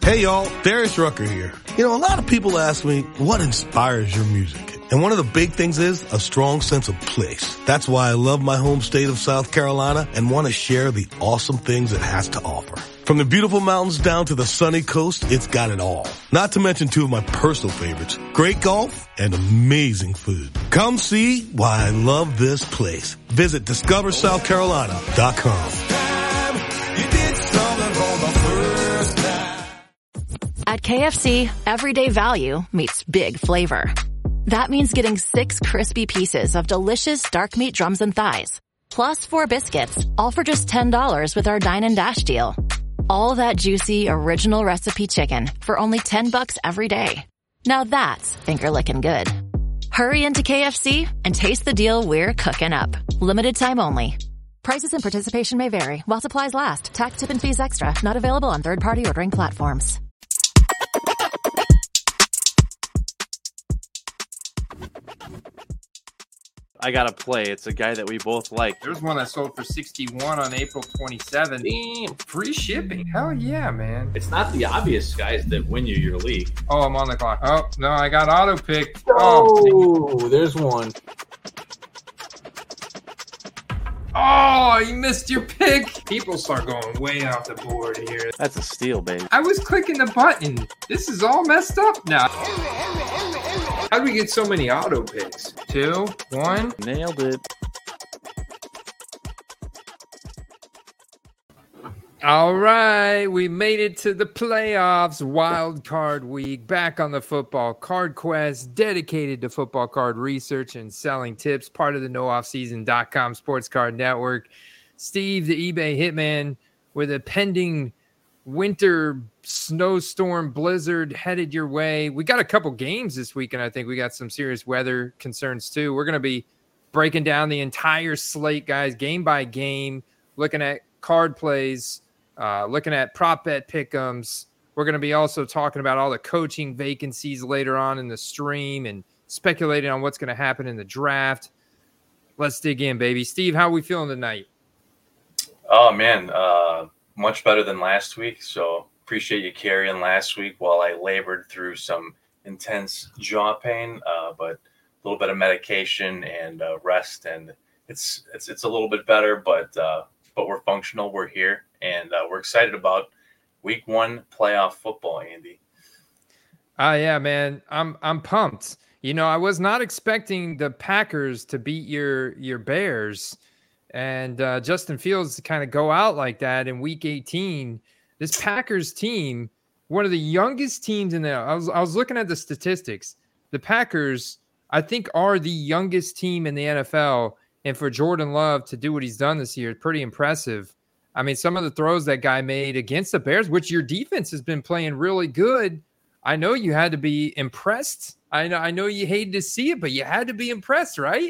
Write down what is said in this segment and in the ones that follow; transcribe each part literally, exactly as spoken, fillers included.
Hey y'all, Darius Rucker here. You know, a lot of people ask me, what inspires your music? And one of the big things is a strong sense of place. That's why I love my home state of South Carolina and want to share the awesome things it has to offer. From the beautiful mountains down to the sunny coast, it's got it all. Not to mention two of my personal favorites, great golf and amazing food. Come see why I love this place. Visit discover south carolina dot com. At K F C, everyday value meets big flavor. That means getting six crispy pieces of delicious dark meat drums and thighs, plus four biscuits, all for just ten dollars with our Dine and Dash deal. All that juicy, original recipe chicken for only ten bucks every day. Now that's finger-licking good. Hurry into K F C and taste the deal we're cooking up. Limited time only. Prices and participation may vary while supplies last. Tax, tip, and fees extra. Not available on third-party ordering platforms. I gotta play. It's a guy that we both like. There's one that sold for sixty-one on April twenty-seventh. Damn, free shipping. Hell yeah, man. It's not the obvious guys that win you your league. Oh, I'm on the clock. Oh, no, I got auto picked. Oh, oh there's one. Oh, you missed your pick. People start going way off the board here. That's a steal, baby. I was clicking the button. This is all messed up now. How do we get so many auto picks? Two, one. Nailed it. All right, we made it to the playoffs, wild card week, back on the Football Card Quest, dedicated to football card research and selling tips, part of the no offseason dot com sports card network. Steve, the eBay hitman, with a pending winter snowstorm blizzard headed your way. We got a couple games this week, and I think we got some serious weather concerns too. We're going to be breaking down the entire slate, guys, game by game, looking at card plays, Uh, looking at prop bet pick'ems. We're going to be also talking about all the coaching vacancies later on in the stream and speculating on what's going to happen in the draft. Let's dig in, baby. Steve, how are we feeling tonight? Oh, man, uh, much better than last week. So appreciate you carrying last week while I labored through some intense jaw pain, uh, but a little bit of medication and uh, rest, and it's it's it's a little bit better, but uh, but we're functional. We're here. And uh, we're excited about week one playoff football, Andy. Ah, uh, yeah, man. I'm I'm pumped. You know, I was not expecting the Packers to beat your your Bears and uh, Justin Fields to kind of go out like that in week eighteen. This Packers team, one of the youngest teams in there. I was I was looking at the statistics. The Packers, I think, are the youngest team in the N F L. And for Jordan Love to do what he's done this year is pretty impressive. I mean, some of the throws that guy made against the Bears, which your defense has been playing really good. I know you had to be impressed. I know I know you hated to see it, but you had to be impressed, right?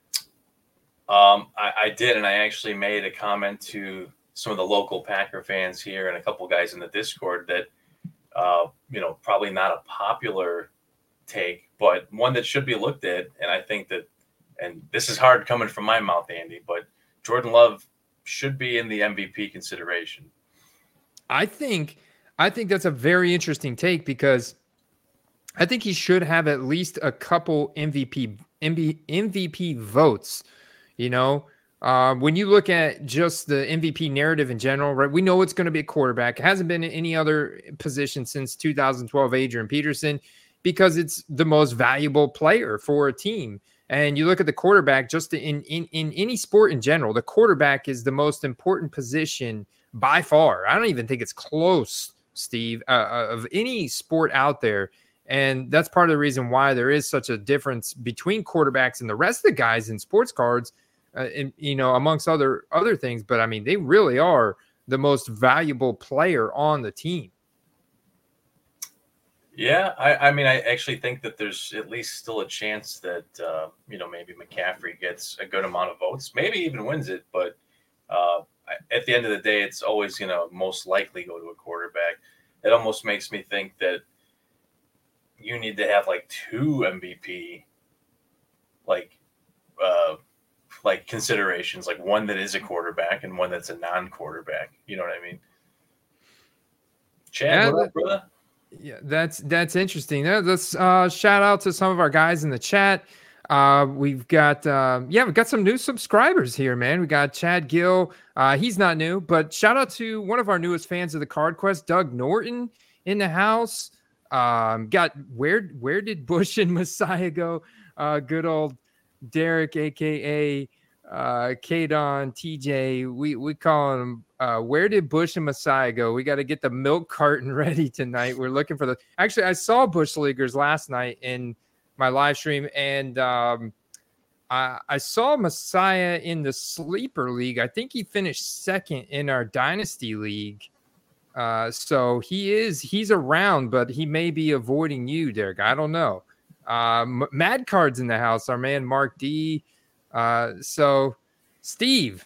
Um, I, I did, and I actually made a comment to some of the local Packer fans here and a couple guys in the Discord that, uh, you know, probably not a popular take, but one that should be looked at. And I think that, and this is hard coming from my mouth, Andy, but Jordan Love should be in the M V P consideration. I think I think that's a very interesting take because I think he should have at least a couple M V P M V P votes. You know, uh, when you look at just the M V P narrative in general, right? We know it's going to be a quarterback. It hasn't been in any other position since two thousand twelve Adrian Peterson because it's the most valuable player for a team. And you look at the quarterback just in, in, in any sport in general, the quarterback is the most important position by far. I don't even think it's close, Steve, uh, of any sport out there. And that's part of the reason why there is such a difference between quarterbacks and the rest of the guys in sports cards, uh, and, you know, amongst other other things. But, I mean, they really are the most valuable player on the team. Yeah, I, I mean, I actually think that there's at least still a chance that, uh, you know, maybe McCaffrey gets a good amount of votes, maybe even wins it. But uh, at the end of the day, it's always, you know, most likely go to a quarterback. It almost makes me think that you need to have like two M V P, like, uh, like considerations, like one that is a quarterback and one that's a non-quarterback. You know what I mean? Chad, Yeah, what up, brother? Yeah, that's that's interesting. Uh, Let's uh, shout out to some of our guys in the chat. Uh, we've got uh, yeah, we've got some new subscribers here, man. We got Chad Gill. Uh, he's not new, but shout out to one of our newest fans of the Card Quest, Doug Norton, in the house. Um, got where where did Bush and Messiah go? Uh, good old Derek, aka uh, Kadon, T J. We we call him. Uh, where did Bush and Messiah go? We got to get the milk carton ready tonight. We're looking for the. Actually, I saw Bush Leaguers last night in my live stream, and um, I, I saw Messiah in the sleeper league. I think he finished second in our dynasty league. Uh, so he is he's around, but he may be avoiding you, Derek. I don't know. Um, Mad Cards in the house. Our man Mark D. Uh, so Steve.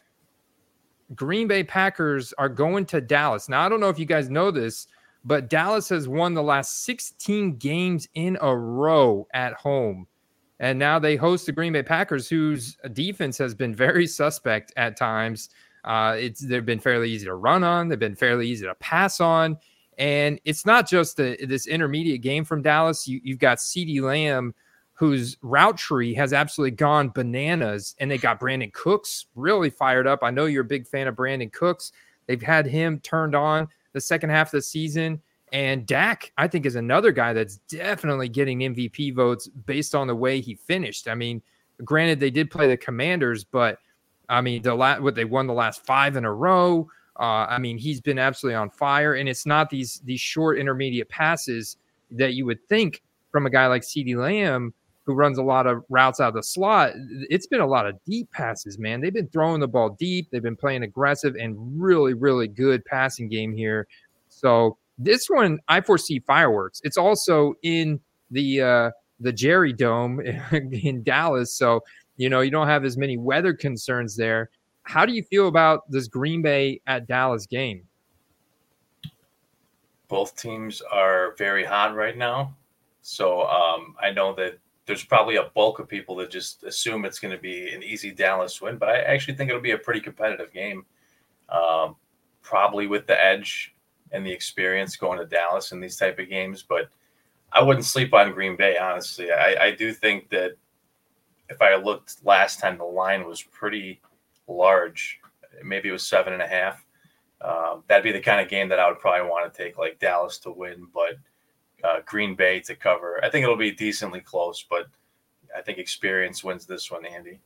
Green Bay Packers are going to Dallas. Now, I don't know if you guys know this, but Dallas has won the last sixteen games in a row at home. And now they host the Green Bay Packers, whose defense has been very suspect at times. Uh, it's They've been fairly easy to run on. They've been fairly easy to pass on. And it's not just the, this intermediate game from Dallas. You, you've got CeeDee Lamb, whose route tree has absolutely gone bananas. And they got Brandon Cooks really fired up. I know you're a big fan of Brandon Cooks. They've had him turned on the second half of the season. And Dak, I think, is another guy that's definitely getting M V P votes based on the way he finished. I mean, granted, they did play the Commanders, but, I mean, the la- what they won the last five in a row. Uh, I mean, he's been absolutely on fire. And it's not these, these short intermediate passes that you would think from a guy like CeeDee Lamb, who runs a lot of routes out of the slot. It's been a lot of deep passes, man. They've been throwing the ball deep. They've been playing aggressive and really, really good passing game here. So this one, I foresee fireworks. It's also in the uh, the Jerry Dome in Dallas. So, you know, you don't have as many weather concerns there. How do you feel about this Green Bay at Dallas game? Both teams are very hot right now. So um, I know that there's probably a bulk of people that just assume it's going to be an easy Dallas win, but I actually think it'll be a pretty competitive game. Um, probably with the edge and the experience going to Dallas in these type of games, but I wouldn't sleep on Green Bay, honestly. I, I do think that if I looked last time, the line was pretty large. Maybe it was seven and a half. Um, that'd be the kind of game that I would probably want to take, like Dallas to win, but Uh, Green Bay to cover. I think it'll be decently close, but I think experience wins this one, Andy.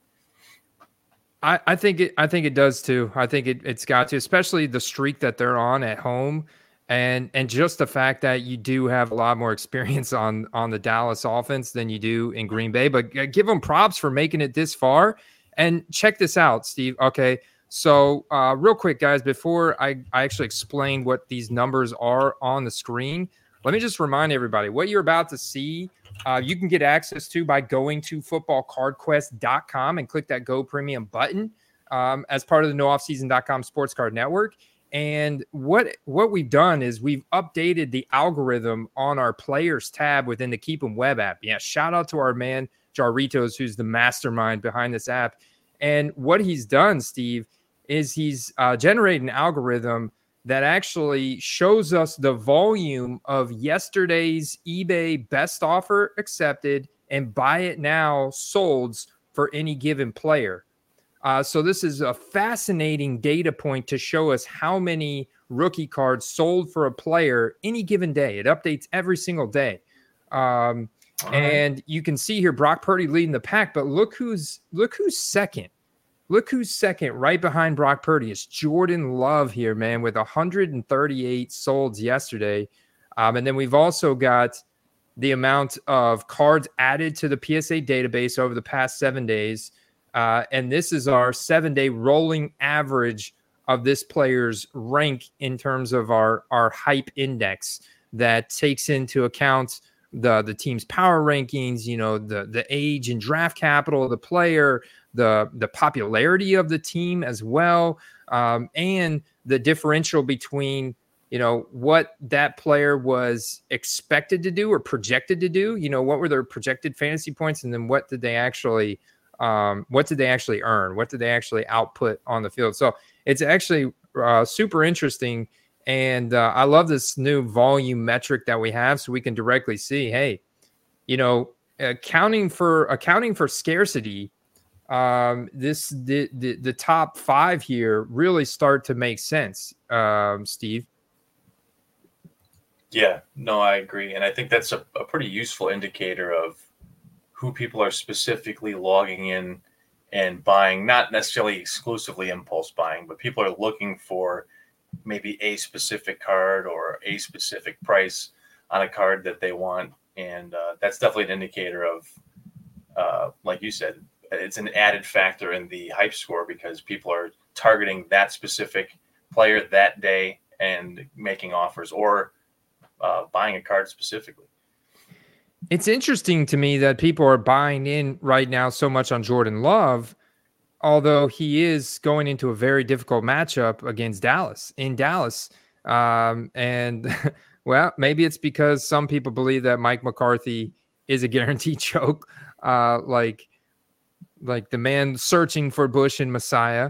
I, I think it. I think it does too. I think it, it's got to, especially the streak that they're on at home, and and just the fact that you do have a lot more experience on on the Dallas offense than you do in Green Bay. But give them props for making it this far. And check this out, Steve. Okay, so uh, real quick, guys, before I I actually explain what these numbers are on the screen, let me just remind everybody what you're about to see. Uh, you can get access to by going to football card quest dot com and click that Go Premium button um, as part of the no off season dot com Sports Card Network. And what what we've done is we've updated the algorithm on our players tab within the Keep 'em web app. Yeah, shout out to our man Jarritos, who's the mastermind behind this app. And what he's done, Steve, is he's uh, generated an algorithm that actually shows us the volume of yesterday's eBay best offer accepted and buy it now solds for any given player. Uh, so this is a fascinating data point to show us how many rookie cards sold for a player any given day. It updates every single day. Um, right. And you can see here Brock Purdy leading the pack, but look who's look who's second. Look who's second right behind Brock Purdy. It's Jordan Love here, man, with one hundred thirty-eight solds yesterday. Um, and then we've also got the amount of cards added to the P S A database over the past seven days. Uh, and this is our seven-day rolling average of this player's rank in terms of our, our hype index that takes into account the, the team's power rankings, you know, the, the age and draft capital of the player, the the popularity of the team as well, um, and the differential between, you know, what that player was expected to do or projected to do. You know, what were their projected fantasy points, and then what did they actually, um, what did they actually earn? What did they actually output on the field? So it's actually uh, super interesting. And uh, I love this new volume metric that we have, so we can directly see, hey, you know, accounting for accounting for scarcity. Um, this the, the the top five here really start to make sense, um, Steve. Yeah, no, I agree, and I think that's a, a pretty useful indicator of who people are specifically logging in and buying. Not necessarily exclusively impulse buying, but people are looking for maybe a specific card or a specific price on a card that they want, and uh, that's definitely an indicator of, uh, like you said. It's an added factor in the hype score because people are targeting that specific player that day and making offers or uh, buying a card specifically. It's interesting to me that people are buying in right now so much on Jordan Love, although he is going into a very difficult matchup against Dallas in Dallas. Um, and well, maybe it's because some people believe that Mike McCarthy is a guaranteed choke, uh, like, like the man searching for Bush and Messiah.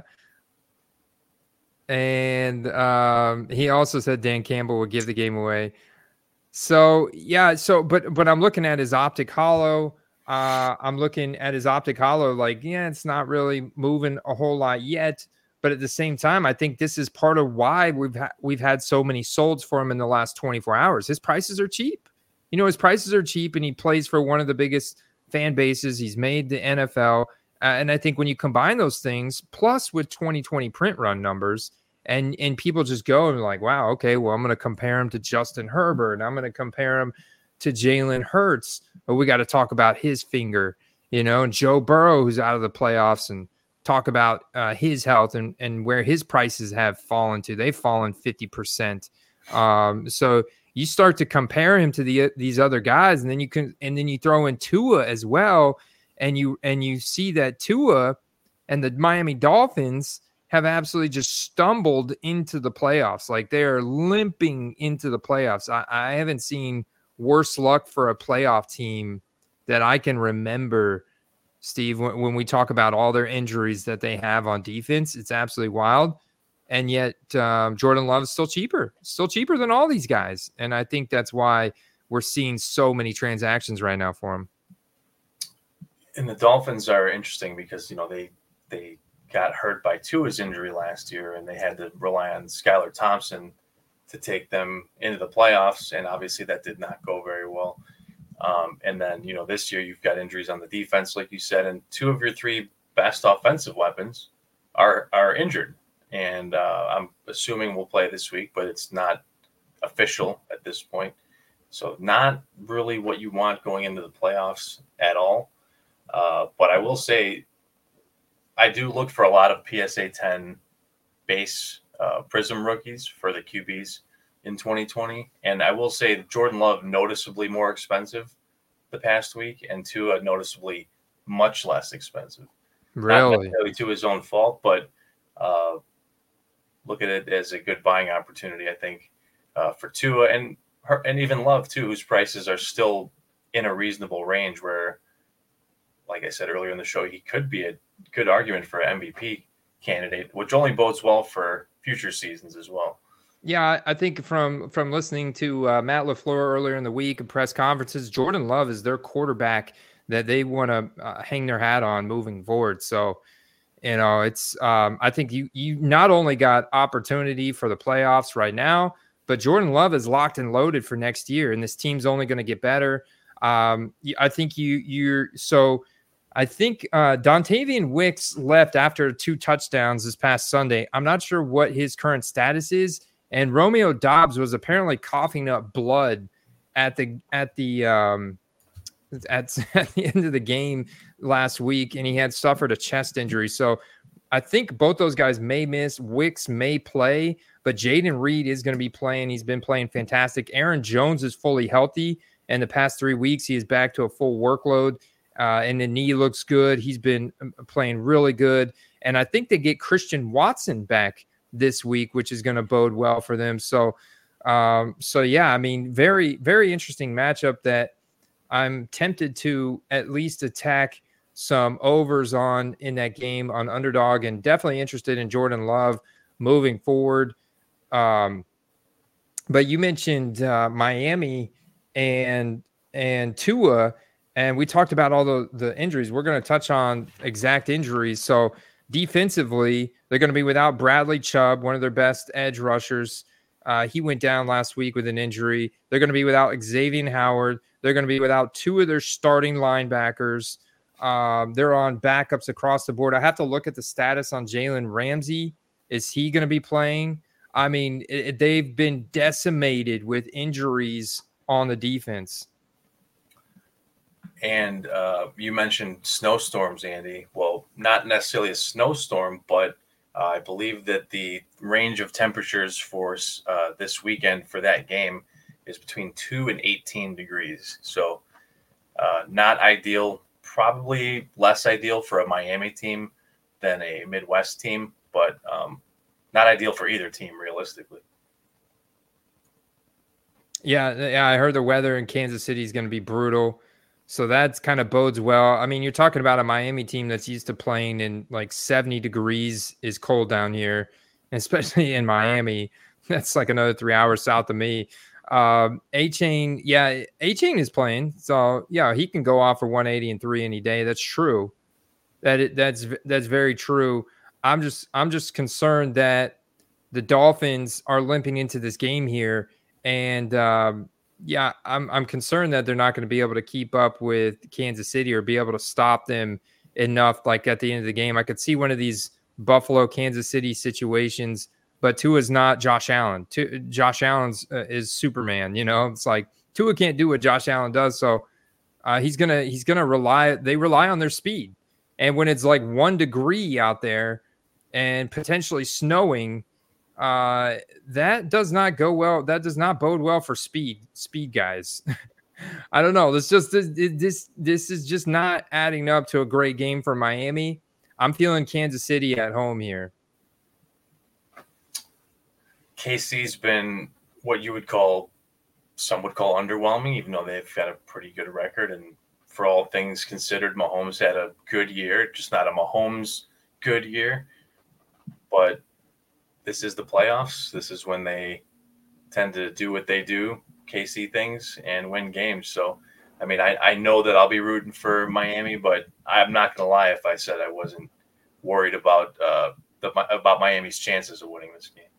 And um, he also said Dan Campbell would give the game away. So, yeah, so, but, but I'm looking at his optic hollow. Uh, I'm looking at his optic hollow like, yeah, it's not really moving a whole lot yet. But at the same time, I think this is part of why we've, ha- we've had so many solds for him in the last twenty-four hours. His prices are cheap. You know, his prices are cheap, and he plays for one of the biggest fan bases. He's made the N F L. Uh, and I think when you combine those things, plus with twenty twenty print run numbers, and and people just go and like, wow, okay, well, I'm going to compare him to Justin Herbert, and I'm going to compare him to Jalen Hurts, but we got to talk about his finger, you know, and Joe Burrow, who's out of the playoffs, and talk about uh, his health and, and where his prices have fallen to. They've fallen fifty percent. Um, so you start to compare him to the these other guys, and then you can, and then you throw in Tua as well. And you and you see that Tua and the Miami Dolphins have absolutely just stumbled into the playoffs. Like they are limping into the playoffs. I, I haven't seen worse luck for a playoff team that I can remember, Steve, when, when we talk about all their injuries that they have on defense. It's absolutely wild. And yet um, Jordan Love is still cheaper, still cheaper than all these guys. And I think that's why we're seeing so many transactions right now for him. And the Dolphins are interesting because, you know, they they got hurt by Tua's injury last year, and they had to rely on Skylar Thompson to take them into the playoffs, and obviously that did not go very well. Um, and then, you know, this year you've got injuries on the defense, like you said, and two of your three best offensive weapons are are injured. And uh, I'm assuming we'll play this week, but it's not official at this point. So not really what you want going into the playoffs at all. Uh, but I will say, I do look for a lot of P S A ten base uh, Prism rookies for the Q Bs in twenty twenty. And I will say Jordan Love noticeably more expensive the past week, and Tua noticeably much less expensive. Really? Not necessarily to his own fault, but uh, look at it as a good buying opportunity, I think, uh, for Tua and her, and even Love too, whose prices are still in a reasonable range where, like I said earlier in the show, he could be a good argument for an M V P candidate, which only bodes well for future seasons as well. Yeah, I think from from listening to uh, Matt LaFleur earlier in the week and press conferences, Jordan Love is their quarterback that they want to uh, hang their hat on moving forward. So, you know, it's um, I think you you not only got opportunity for the playoffs right now, but Jordan Love is locked and loaded for next year, and this team's only going to get better. Um, I think you you're so. I think uh, Dontavian Wicks left after two touchdowns this past Sunday. I'm not sure what his current status is. And Romeo Doubs was apparently coughing up blood at the at the um, at, at the end of the game last week, and he had suffered a chest injury. So I think both those guys may miss. Wicks may play, but Jaden Reed is going to be playing. He's been playing fantastic. Aaron Jones is fully healthy, and the past three weeks he is back to a full workload. Uh, and the knee looks good. He's been playing really good. And I think they get Christian Watson back this week, which is going to bode well for them. So, um, so yeah, I mean, very, very interesting matchup that I'm tempted to at least attack some overs on in that game on Underdog, and definitely interested in Jordan Love moving forward. Um, But you mentioned uh, Miami and and Tua, and we talked about all the, the injuries. We're going to touch on exact injuries. So defensively, they're going to be without Bradley Chubb, one of their best edge rushers. Uh, he went down last week with an injury. They're going to be without Xavier Howard. They're going to be without two of their starting linebackers. Um, they're on backups across the board. I have to look at the status on Jalen Ramsey. Is he going to be playing? I mean, it, they've been decimated with injuries on the defense. And uh, you mentioned snowstorms, Andy. Well, not necessarily a snowstorm, but uh, I believe that the range of temperatures for uh, this weekend for that game is between two and eighteen degrees. So uh, not ideal, probably less ideal for a Miami team than a Midwest team, but um, not ideal for either team realistically. Yeah, yeah, I heard the weather in Kansas City is going to be brutal. So that's kind of bodes well. I mean, you're talking about a Miami team that's used to playing in like seventy degrees is cold down here, especially in Miami. That's like another three hours south of me. Um, A-Chain, yeah, A-Chain is playing. So, yeah, he can go off for one eighty and three any day. That's true. That it, that's that's very true. I'm just I'm just concerned that the Dolphins are limping into this game here, and um, yeah, I'm I'm concerned that they're not going to be able to keep up with Kansas City or be able to stop them enough. Like at the end of the game, I could see one of these Buffalo Kansas City situations, but Tua's not Josh Allen. Tua, Josh Allen's uh, is Superman. You know, it's like Tua can't do what Josh Allen does, so uh, he's gonna he's gonna rely. They rely on their speed, and when it's like one degree out there and potentially snowing. Uh, that does not go well. That does not bode well for speed, speed guys. I don't know. This just this, this this is just not adding up to a great game for Miami. I'm feeling Kansas City at home here. K C's been what you would call, some would call underwhelming, even though they've got a pretty good record. And for all things considered, Mahomes had a good year, just not a Mahomes good year. But this is the playoffs. This is when they tend to do what they do, K C things, and win games. So, I mean, I, I know that I'll be rooting for Miami, but I'm not going to lie if I said I wasn't worried about uh, the, about Miami's chances of winning this game.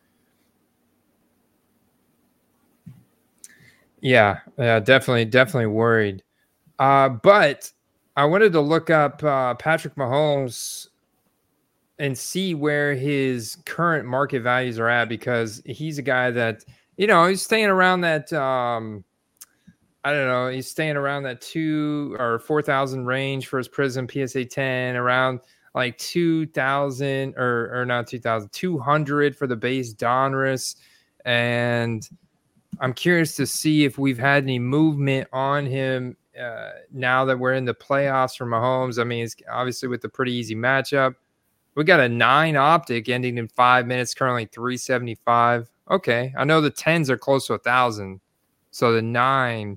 Yeah, yeah, definitely, definitely worried. Uh, but I wanted to look up uh, Patrick Mahomes and see where his current market values are at, because he's a guy that, you know, he's staying around that, um, I don't know, he's staying around that two or four thousand range for his Prism P S A ten, around like two thousand or, or not two thousand, two hundred for the base Donruss. And I'm curious to see if we've had any movement on him uh, now that we're in the playoffs for Mahomes. I mean, it's obviously with a pretty easy matchup. We got a nine optic ending in five minutes, currently three seventy-five. Okay. I know the tens are close to a thousand. So the nine.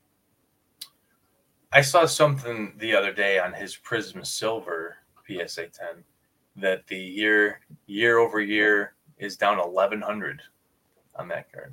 I saw something the other day on his Prism Silver P S A ten that the year, year over year is down eleven hundred on that card.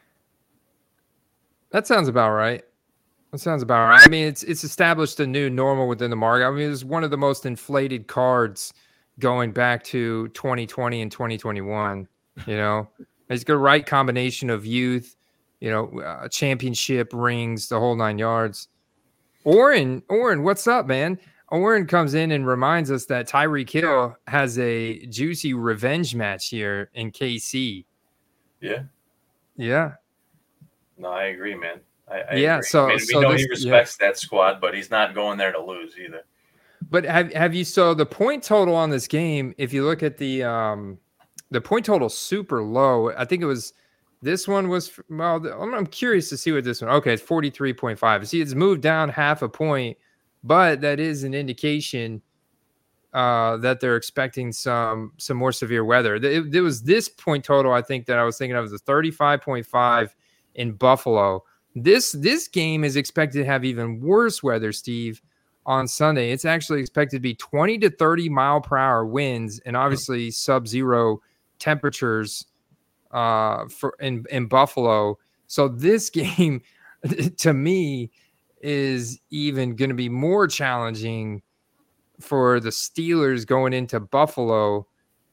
That sounds about right. That sounds about right. I mean, it's, it's established a new normal within the market. I mean, it's one of the most inflated cards going back to twenty twenty and twenty twenty-one, you know, it's got the right combination of youth, you know, uh, championship rings, the whole nine yards. Oren, Oren, what's up, man? Oren comes in and reminds us that Tyreek Hill has a juicy revenge match here in K C. Yeah. Yeah. No, I agree, man. I, I yeah. agree. So, I mean, we so know this, he respects yeah. that squad, but he's not going there to lose either. But have have you so the point total on this game, if you look at the um the point total super low. I think it was this one was well I'm, I'm curious to see what this one. Okay, it's forty-three point five. See, it's moved down half a point, but that is an indication uh that they're expecting some some more severe weather. It, it was this point total I think that I was thinking of was a thirty-five point five in Buffalo. This this game is expected to have even worse weather, Steve. On Sunday, it's actually expected to be twenty to thirty mile per hour winds and obviously sub-zero temperatures uh, for in, in Buffalo. So this game, to me, is even going to be more challenging for the Steelers going into Buffalo.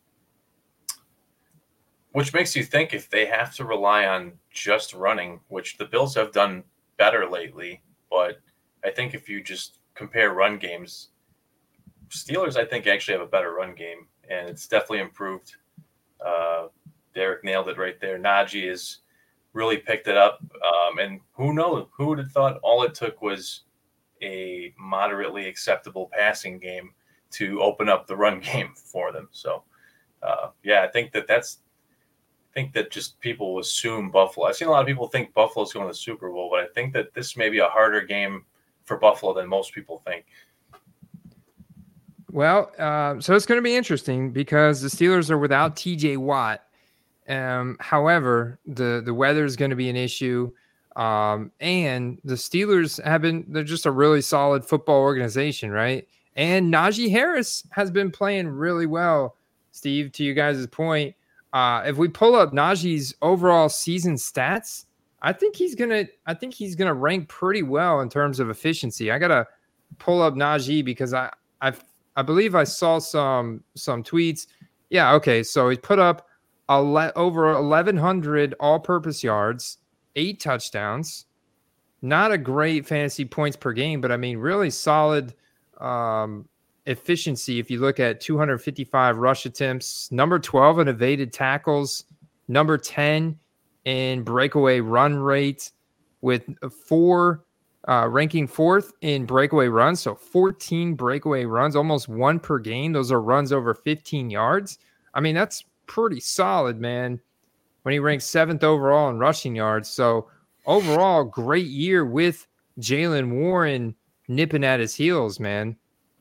Which makes you think if they have to rely on just running, which the Bills have done better lately, but I think if you just compare run games, Steelers, I think, actually have a better run game, and it's definitely improved. Uh, Derek nailed it right there. Najee has really picked it up, um, and who knows? Who would have thought all it took was a moderately acceptable passing game to open up the run game for them? So, uh, yeah, I think that that's I think that just people assume Buffalo. I've seen a lot of people think Buffalo's going to the Super Bowl, but I think that this may be a harder game for Buffalo than most people think. Well, uh, so it's going to be interesting because the Steelers are without T J Watt. Um, however, the, the weather is going to be an issue. Um, and the Steelers have been, they're just a really solid football organization, right? And Najee Harris has been playing really well, Steve, to you guys' point. Uh, if we pull up Najee's overall season stats, I think he's gonna. I think he's gonna rank pretty well in terms of efficiency. I gotta pull up Najee because I, I, I believe I saw some some tweets. Yeah, okay. So he put up ele- over eleven hundred all-purpose yards, eight touchdowns. Not a great fantasy points per game, but I mean, really solid. Um, efficiency if you look at two hundred fifty-five rush attempts, number twelve in evaded tackles, number ten in breakaway run rate, with four uh, ranking fourth in breakaway runs, so fourteen breakaway runs, almost one per game. Those are runs over fifteen yards. I mean, that's pretty solid, man, when he ranks seventh overall in rushing yards. So overall, great year with Jaylen Warren nipping at his heels, man.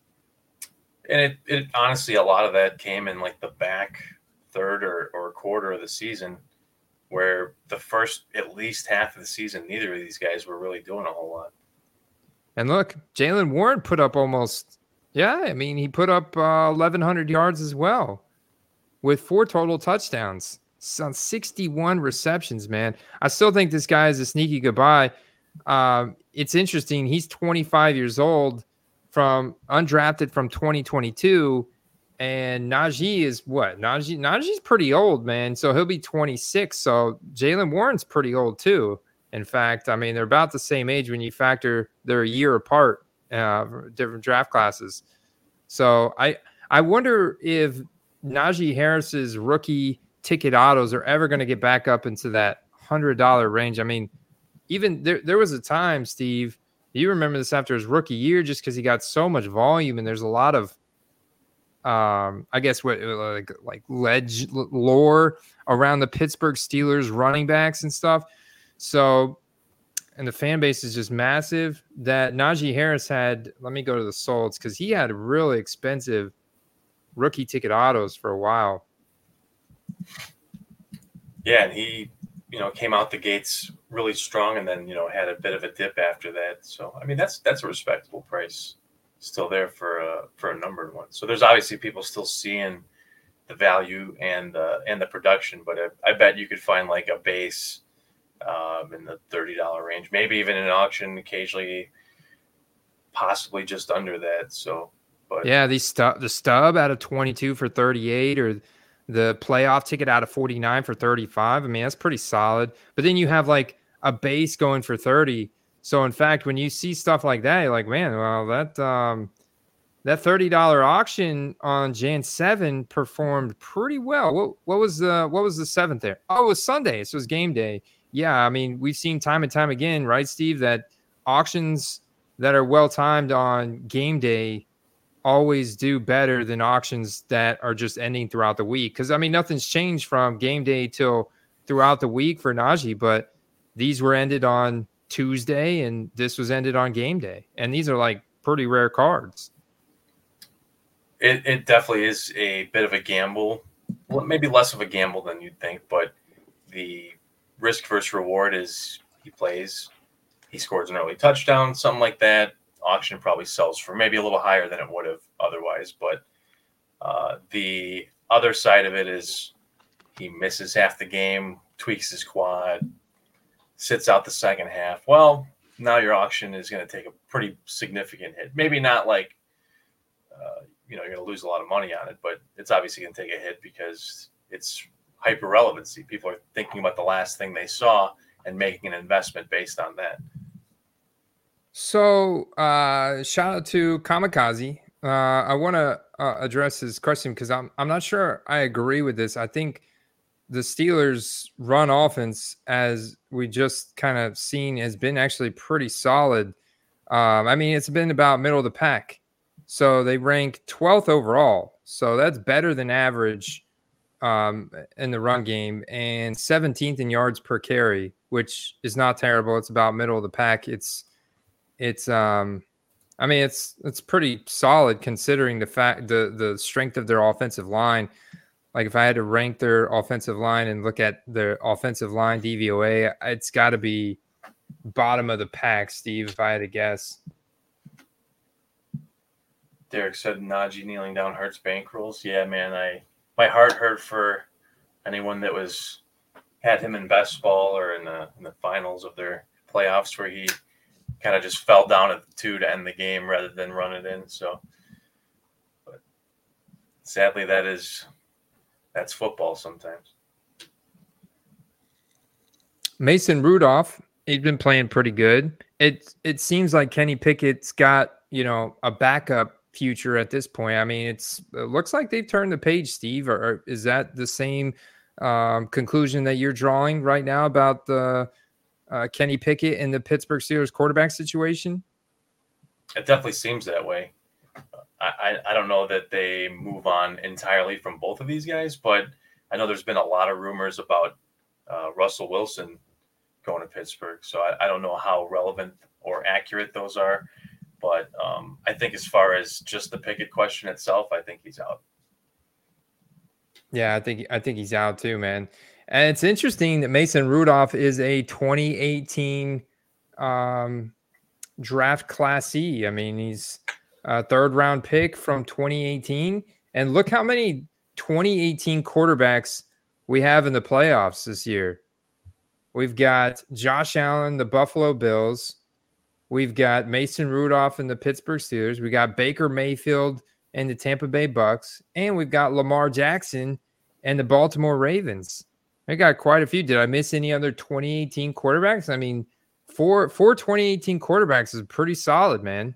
And it, it honestly, a lot of that came in like the back third or, or quarter of the season, where the first at least half of the season, neither of these guys were really doing a whole lot. And look, Jaylen Warren put up almost, yeah, I mean, he put up uh, eleven hundred yards as well with four total touchdowns on sixty-one receptions, man. I still think this guy is a sneaky goodbye. Um, it's interesting. He's twenty-five years old. From undrafted from twenty twenty-two, and Najee is what? Najee Najee's pretty old, man. So he'll be twenty-six. So Jaylen Warren's pretty old too. In fact, I mean, they're about the same age when you factor they're a year apart, uh, different draft classes. So I I wonder if Najee Harris's rookie ticket autos are ever going to get back up into that hundred dollar range. I mean, even there there was a time, Steve. You remember this after his rookie year, just because he got so much volume, and there's a lot of, um, I guess, what like like ledge lore around the Pittsburgh Steelers running backs and stuff. So, and the fan base is just massive. That Najee Harris had. Let me go to the solds because he had really expensive rookie ticket autos for a while. Yeah, and he, you know, came out the gates really strong, and then, you know, had a bit of a dip after that. So, I mean, that's that's a respectable price still there for a for a numbered one. So there's obviously people still seeing the value and the and the production, but I, I bet you could find like a base um, in the thirty dollar range, maybe even in an auction occasionally, possibly just under that. So, but yeah, the stub the stub out of twenty-two for thirty-eight, or the playoff ticket out of forty-nine for thirty-five. I mean, that's pretty solid. But then you have like a base going for thirty. So in fact, when you see stuff like that, you're like, man, well, that um, that thirty dollar auction on January seventh performed pretty well. What what was the what was the seventh there? Oh, it was Sunday. So it was game day. Yeah, I mean, we've seen time and time again, right, Steve, that auctions that are well timed on game day always do better than auctions that are just ending throughout the week. Because I mean, nothing's changed from game day till throughout the week for Najee, but these were ended on Tuesday and this was ended on game day. And these are like pretty rare cards. It, it definitely is a bit of a gamble. Well, maybe less of a gamble than you'd think, but the risk versus reward is he plays, he scores an early touchdown, something like that. Auction probably sells for maybe a little higher than it would have otherwise. But uh, the other side of it is he misses half the game, tweaks his quad, sits out the second half. Well, now your auction is going to take a pretty significant hit. Maybe not like, uh, you know, you're going to lose a lot of money on it, but it's obviously going to take a hit because it's hyper relevancy. People are thinking about the last thing they saw and making an investment based on that. So, uh, shout out to Kamikaze. Uh, I want to uh, address his question because I'm I'm not sure I agree with this. I think the Steelers' run offense, as we just kind of seen, has been actually pretty solid. Um, I mean, it's been about middle of the pack. So they rank twelfth overall. So that's better than average um, in the run game, and seventeenth in yards per carry, which is not terrible. It's about middle of the pack. It's It's, um, I mean, it's it's pretty solid considering the fact the the strength of their offensive line. Like if I had to rank their offensive line and look at their offensive line D V O A, it's got to be bottom of the pack, Steve. If I had to guess. Derek said Najee kneeling down hurts bankrolls. Yeah, man, I my heart hurt for anyone that was had him in best ball or in the in the finals of their playoffs where he kind of just fell down at the two to end the game rather than run it in. So, but sadly, that is that's football sometimes. Mason Rudolph, he's been playing pretty good. It it seems like Kenny Pickett's got, you know, a backup future at this point. I mean, it's it looks like they've turned the page, Steve. Or, or is that the same um, conclusion that you're drawing right now about the Uh, Kenny Pickett and the Pittsburgh Steelers quarterback situation? It definitely seems that way. I, I, I don't know that they move on entirely from both of these guys, but I know there's been a lot of rumors about uh, Russell Wilson going to Pittsburgh. So I, I don't know how relevant or accurate those are. But um, I think as far as just the Pickett question itself, I think he's out. Yeah, I think I think he's out too, man. And it's interesting that Mason Rudolph is a twenty eighteen um, draft classee. I mean, he's a third round pick from twenty eighteen. And look how many twenty eighteen quarterbacks we have in the playoffs this year. We've got Josh Allen, the Buffalo Bills. We've got Mason Rudolph and the Pittsburgh Steelers. We got Baker Mayfield and the Tampa Bay Bucks. And we've got Lamar Jackson and the Baltimore Ravens. I got quite a few. Did I miss any other twenty eighteen quarterbacks? I mean, four, four twenty eighteen quarterbacks is pretty solid, man.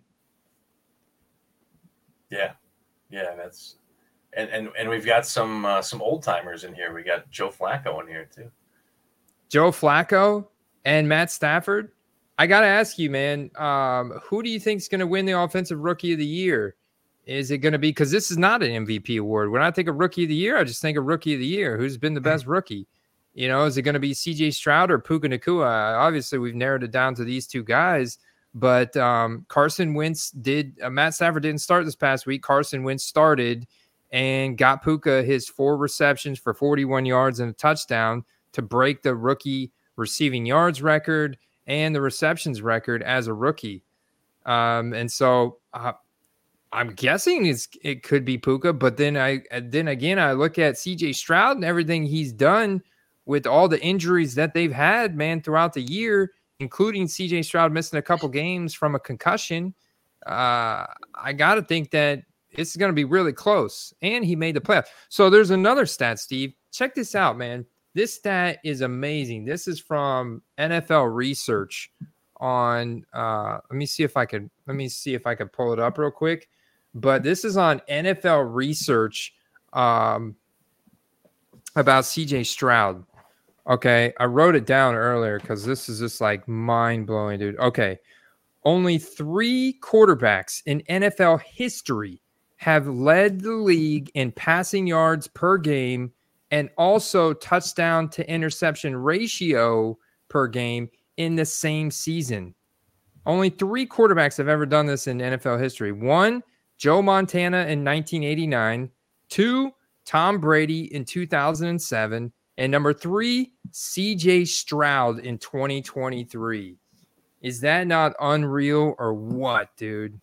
Yeah. Yeah, that's and and, and we've got some uh, some old timers in here. We got Joe Flacco in here too. Joe Flacco and Matt Stafford. I got to ask you, man, um, who do you think is going to win the Offensive Rookie of the Year? Is it going to be, because this is not an M V P award. When I think of Rookie of the Year, I just think of Rookie of the Year. Who's been the best rookie? You know, is it going to be C J Stroud or Puka Nacua? Obviously, we've narrowed it down to these two guys. But um, Carson Wentz did uh, – Matt Stafford didn't start this past week. Carson Wentz started and got Puka his four receptions for forty-one yards and a touchdown to break the rookie receiving yards record and the receptions record as a rookie. Um, and so uh, I'm guessing it's, it could be Puka. But then, I then again, I look at C J Stroud and everything he's done with all the injuries that they've had, man, throughout the year, including C J Stroud missing a couple games from a concussion. Uh, I got to think that it's going to be really close. And he made the playoff. So there's another stat, Steve. Check this out, man. This stat is amazing. This is from N F L Research on, uh, let me see if I could, let me see if I could pull it up real quick. But this is on N F L Research um, about C J Stroud. Okay, I wrote it down earlier because this is just like mind-blowing, dude. Okay, only three quarterbacks in N F L history have led the league in passing yards per game and also touchdown to interception ratio per game in the same season. Only three quarterbacks have ever done this in N F L history. One, Joe Montana in nineteen eighty-nine. Two, Tom Brady in two thousand seven. And number three, C J Stroud in twenty twenty-three. Is that not unreal or what, dude?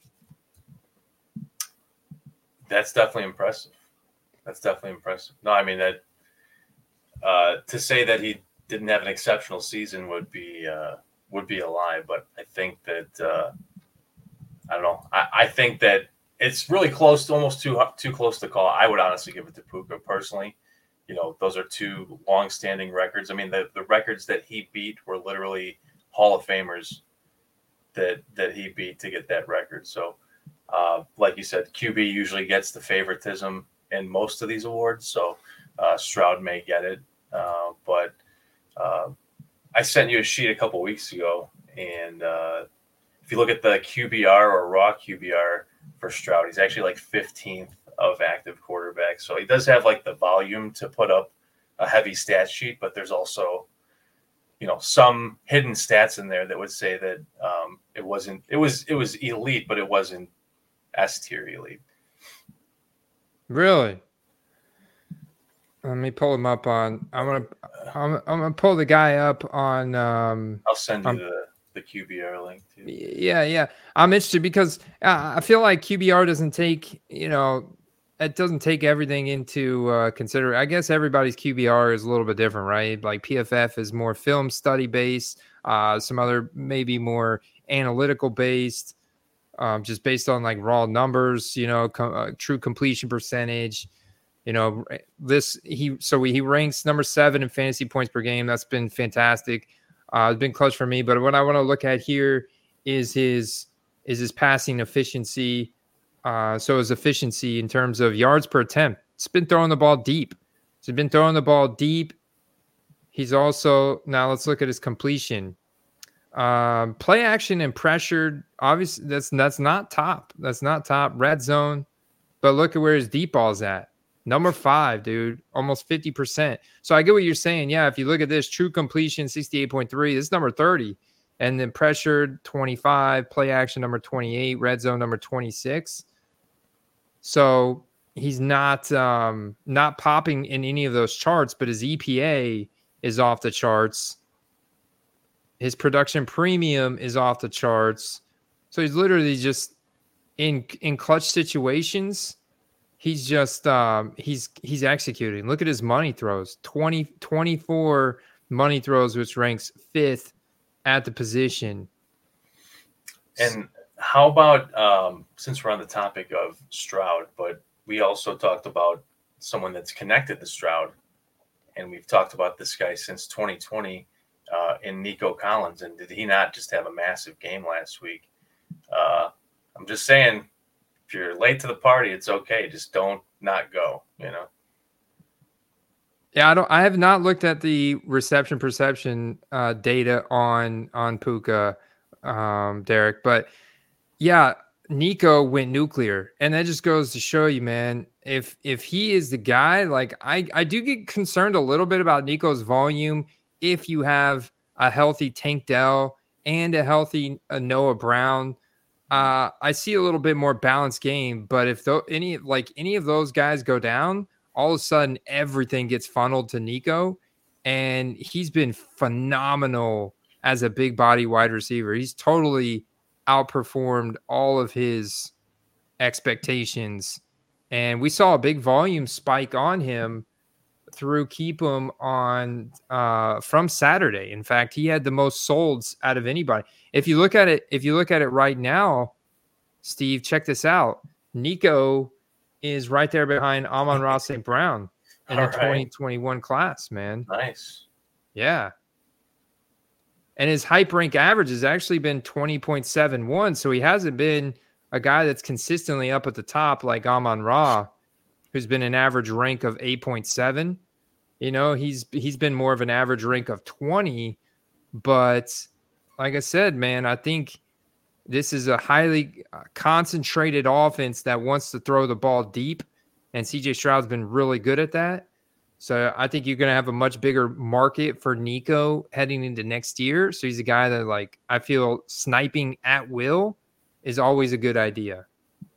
That's definitely impressive. That's definitely impressive. No, I mean that. uh, to say that he didn't have an exceptional season would be uh, would be a lie. But I think that uh, I don't know. I, I think that it's really close, to, almost too too close to call. I would honestly give it to Puka personally. You know, those are two long-standing records. I mean, the, the records that he beat were literally Hall of Famers that that he beat to get that record. So, uh, like you said, Q B usually gets the favoritism in most of these awards. So uh, Stroud may get it. Uh, but uh, I sent you a sheet a couple weeks ago, and uh, if you look at the Q B R or raw Q B R for Stroud, he's actually like fifteenth of active quarterbacks. So he does have like the volume to put up a heavy stat sheet, but there's also, you know, some hidden stats in there that would say that um, it wasn't, it was, it was elite, but it wasn't S tier elite. Really? Let me pull him up on, I'm going to, I'm, I'm going to pull the guy up on, um, I'll send you um, the, the Q B R link too. Yeah. Yeah. I'm interested because uh, I feel like Q B R doesn't take, you know, it doesn't take everything into uh, consideration. I guess everybody's Q B R is a little bit different, right? Like P F F is more film study based. Uh, some other maybe more analytical based, um, just based on like raw numbers, you know, com- uh, true completion percentage. You know, this he so he ranks number seven in fantasy points per game. That's been fantastic. Uh, it's been close for me. But what I want to look at here is his is his passing efficiency. Uh, so his efficiency in terms of yards per attempt, it's been throwing the ball deep. He's been throwing the ball deep. He's also, now let's look at his completion. Um, play action and pressured, obviously that's that's not top. That's not top. Red zone. But look at where his deep ball's at. Number five, dude, almost fifty percent. So I get what you're saying. Yeah, if you look at this, true completion, sixty-eight point three, this is number thirty. And then pressured, twenty-five. Play action, number twenty-eight. Red zone, number twenty-six. So he's not um, not popping in any of those charts, but his E P A is off the charts. His production premium is off the charts. So he's literally just in in clutch situations. He's just um, he's he's executing. Look at his money throws. twenty, twenty-four money throws, which ranks fifth at the position. And how about, um, since we're on the topic of Stroud, but we also talked about someone that's connected to Stroud, and we've talked about this guy since twenty twenty uh, in Nico Collins. And did he not just have a massive game last week? Uh, I'm just saying, if you're late to the party, it's okay. Just don't not go, you know? Yeah, I don't. I have not looked at the reception perception uh, data on on Puka, um, Derek, but yeah, Nico went nuclear, and that just goes to show you, man. If if he is the guy, like I I do get concerned a little bit about Nico's volume. If you have a healthy Tank Dell and a healthy uh, Noah Brown, uh, I see a little bit more balanced game. But if th- any like any of those guys go down, all of a sudden everything gets funneled to Nico, and he's been phenomenal as a big body wide receiver. He's totally outperformed all of his expectations, and we saw a big volume spike on him through Keep 'em on uh, from Saturday. In fact, he had the most solds out of anybody. If you look at it, if you look at it right now, Steve, check this out. Nico is right there behind Amon-Ra Saint Brown in All the right. twenty twenty-one class, man. Nice. Yeah. And his hype rank average has actually been twenty point seven one. So he hasn't been a guy that's consistently up at the top like Amon-Ra, who's been an average rank of eight point seven. You know, he's he's been more of an average rank of twenty. But like I said, man, I think this is a highly concentrated offense that wants to throw the ball deep. And C J Stroud's been really good at that. So I think you're going to have a much bigger market for Nico heading into next year. So he's a guy that, like, I feel sniping at will is always a good idea.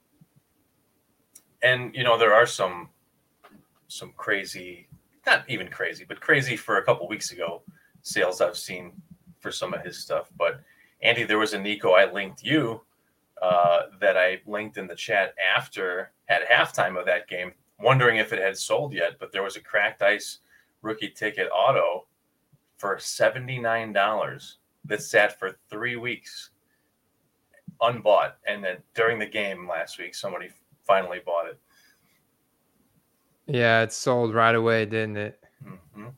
And, you know, there are some some crazy, not even crazy, but crazy for a couple weeks ago sales I've seen for some of his stuff. But, Andy, there was a Nico I linked you uh, that I linked in the chat after, at halftime of that game, wondering if it had sold yet. But there was a cracked ice rookie ticket auto for seventy-nine dollars that sat for three weeks unbought. And then during the game last week, somebody finally bought it. Yeah, it sold right away, didn't it? Mm-hmm.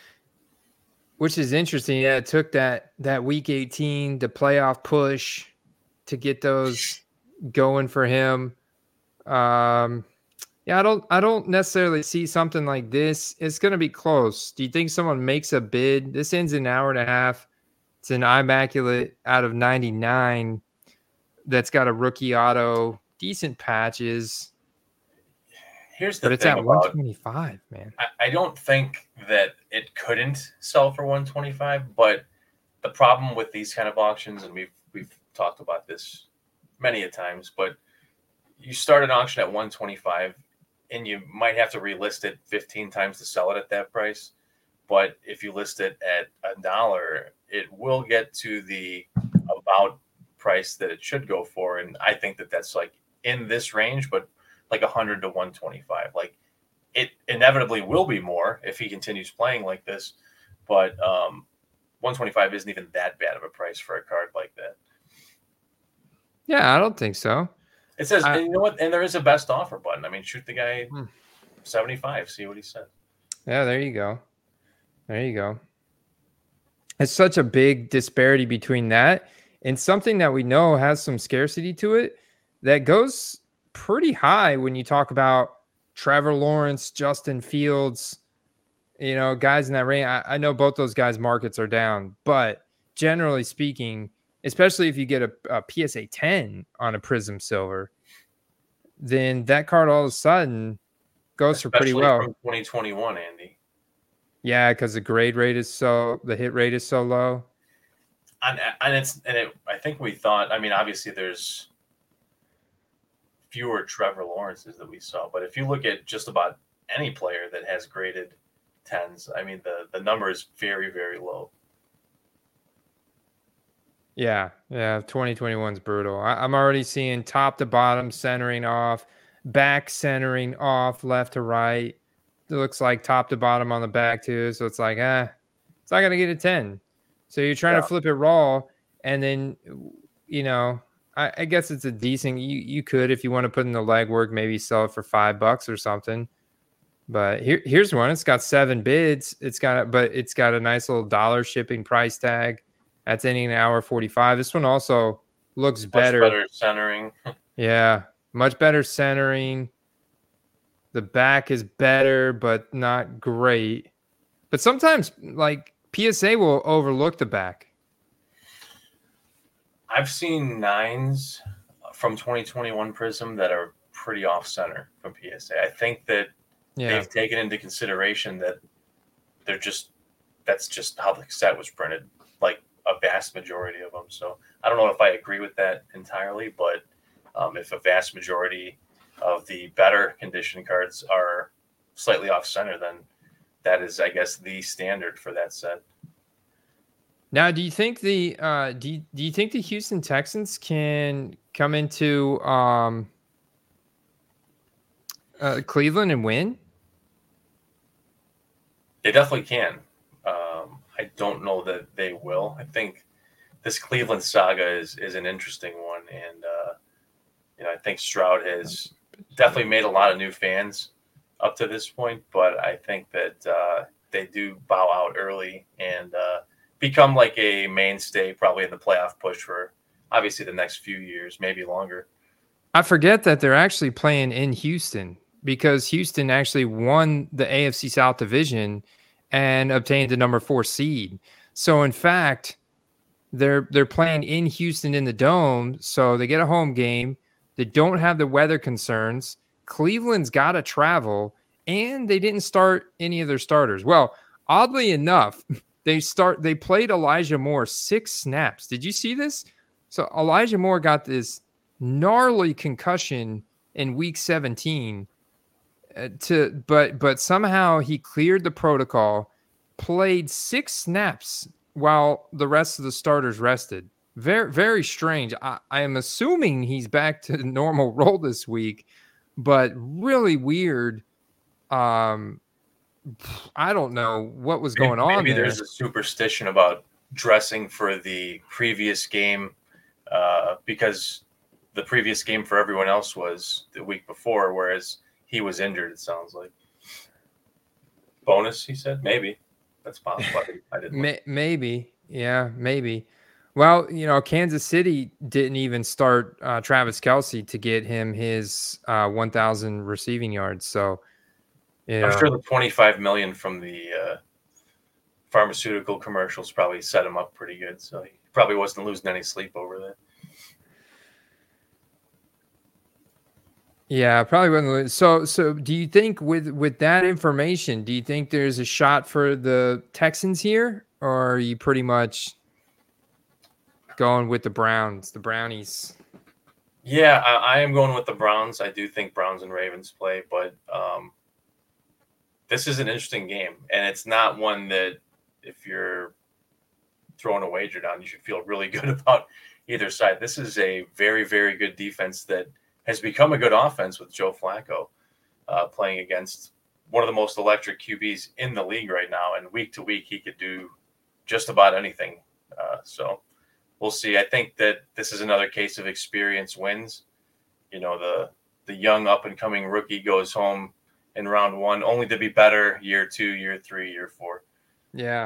Which is interesting. Yeah, it took that that week eighteen, the playoff push to get those going for him. Um, yeah, I don't I don't necessarily see something like this. It's going to be close. Do you think someone makes a bid? This ends in an hour and a half. It's an Immaculate out of ninety-nine that's got a rookie auto, decent patches. Here's the but it's thing at about, one twenty-five, man. I, I don't think that it couldn't sell for one twenty-five, but the problem with these kind of auctions, and we've we've talked about this many a times, but you start an auction at one twenty-five and you might have to relist it fifteen times to sell it at that price. But if you list it at a dollar, it will get to the about price that it should go for. And I think that that's like in this range, but like one hundred to one twenty-five. Like it inevitably will be more if he continues playing like this. But um, one twenty-five isn't even that bad of a price for a card like that. Yeah, I don't think so. It says, I, and you know what? And there is a best offer button. I mean, shoot the guy hmm. seventy-five, see what he said. Yeah, there you go. There you go. It's such a big disparity between that and something that we know has some scarcity to it that goes pretty high when you talk about Trevor Lawrence, Justin Fields, you know, guys in that range. I, I know both those guys' markets are down, but generally speaking, especially if you get a, a P S A ten on a Prism Silver, then that card all of a sudden goes Especially for pretty well. From twenty twenty-one, Andy. Yeah, because the grade rate is so, the hit rate is so low. And, and it's, and it, I think we thought, I mean, obviously there's fewer Trevor Lawrences that we saw, but if you look at just about any player that has graded tens, I mean, the, the number is very, very low. Yeah, yeah, twenty twenty-one is brutal. I, I'm already seeing top to bottom centering off, back centering off, left to right. It looks like top to bottom on the back too. So it's like, eh, it's not going to get a ten. So you're trying Yeah. to flip it raw. And then, you know, I, I guess it's a decent, you, you could, if you want to put in the legwork, maybe sell it for five bucks or something. But here, here's one. It's got seven bids. It's got, but it's got a nice little dollar shipping price tag. That's ending an hour forty-five. This one also looks Much better. better centering. Yeah, much better centering. The back is better, but not great. But sometimes, like, P S A will overlook the back. I've seen nines from twenty twenty-one Prism that are pretty off center from P S A. I think that Yeah, they've taken into consideration that they're just, that's just how the set was printed, like a vast majority of them. So I don't know if I agree with that entirely, but um, if a vast majority of the better condition cards are slightly off center, then that is, I guess, the standard for that set. Now, do you think the uh, do you, do you think the Houston Texans can come into um, uh, Cleveland and win? They definitely can. Um, I don't know that they will. I think this Cleveland saga is is an interesting one, and uh, you know, I think Stroud has definitely made a lot of new fans up to this point, but I think that uh, they do bow out early and uh, become like a mainstay probably in the playoff push for obviously the next few years, maybe longer. I forget that they're actually playing in Houston because Houston actually won the A F C South division and obtained the number four seed. So in fact, they're they're playing in Houston in the Dome, so they get a home game. They don't have the weather concerns. Cleveland's got to travel, and they didn't start any of their starters. Well, oddly enough, they start they played Elijah Moore six snaps. Did you see this? So Elijah Moore got this gnarly concussion in week seventeen. Uh, to but but somehow he cleared the protocol, played six snaps while the rest of the starters rested. Very, very strange. I, I am assuming he's back to normal role this week, but really weird. Um, I don't know what was maybe, going on maybe there. There's a superstition about dressing for the previous game uh, because the previous game for everyone else was the week before, whereas he was injured, it sounds like. Bonus, he said? Maybe. That's possible. I didn't, I didn't May, maybe. Yeah, maybe. Well, you know, Kansas City didn't even start uh, Travis Kelce to get him his uh, one thousand receiving yards. So, you know. I'm sure the twenty-five million dollars from the uh, pharmaceutical commercials probably set him up pretty good. So he probably wasn't losing any sleep over that. Yeah, probably wouldn't. So, so do you think with with that information, do you think there's a shot for the Texans here, or are you pretty much going with the Browns, the Brownies? Yeah, I, I am going with the Browns. I do think Browns and Ravens play, but um, this is an interesting game, and it's not one that if you're throwing a wager down, you should feel really good about either side. This is a very, very good defense that has become a good offense with Joe Flacco uh, playing against one of the most electric Q Bs in the league right now. And week to week, he could do just about anything. Uh, so we'll see. I think that this is another case of experience wins. You know, the the young up-and-coming rookie goes home in round one, only to be better year two, year three, year four. Yeah.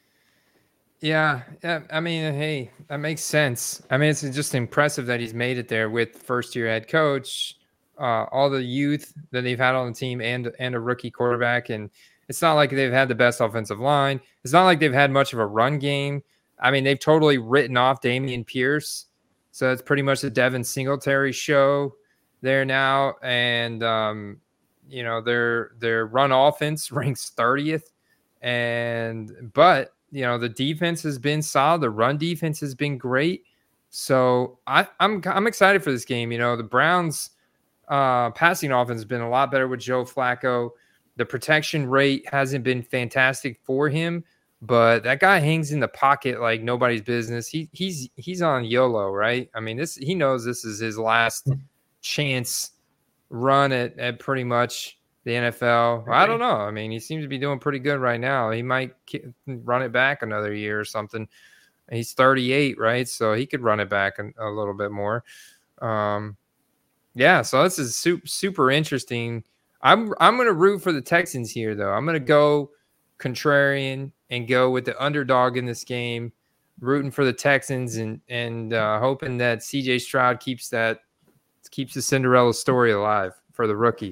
Yeah, I mean, hey, that makes sense. I mean, it's just impressive that he's made it there with first-year head coach, uh, all the youth that they've had on the team, and and a rookie quarterback. And it's not like they've had the best offensive line. It's not like they've had much of a run game. I mean, they've totally written off Dameon Pierce, so it's pretty much the Devin Singletary show there now. And um, you know, their their run offense ranks thirtieth, and but. You know, the defense has been solid. The run defense has been great. So I, I'm I'm excited for this game. You know, the Browns' uh, passing offense has been a lot better with Joe Flacco. The protection rate hasn't been fantastic for him, but that guy hangs in the pocket like nobody's business. He he's he's on YOLO, right? I mean, this he knows this is his last chance run at, at pretty much the N F L. I don't know. I mean, he seems to be doing pretty good right now. He might run it back another year or something. He's thirty-eight, right? So he could run it back a, a little bit more. Um, yeah, so this is super, super interesting. I'm I'm going to root for the Texans here, though. I'm going to go contrarian and go with the underdog in this game, rooting for the Texans and and uh, hoping that C J Stroud keeps that keeps the Cinderella story alive for the rookie.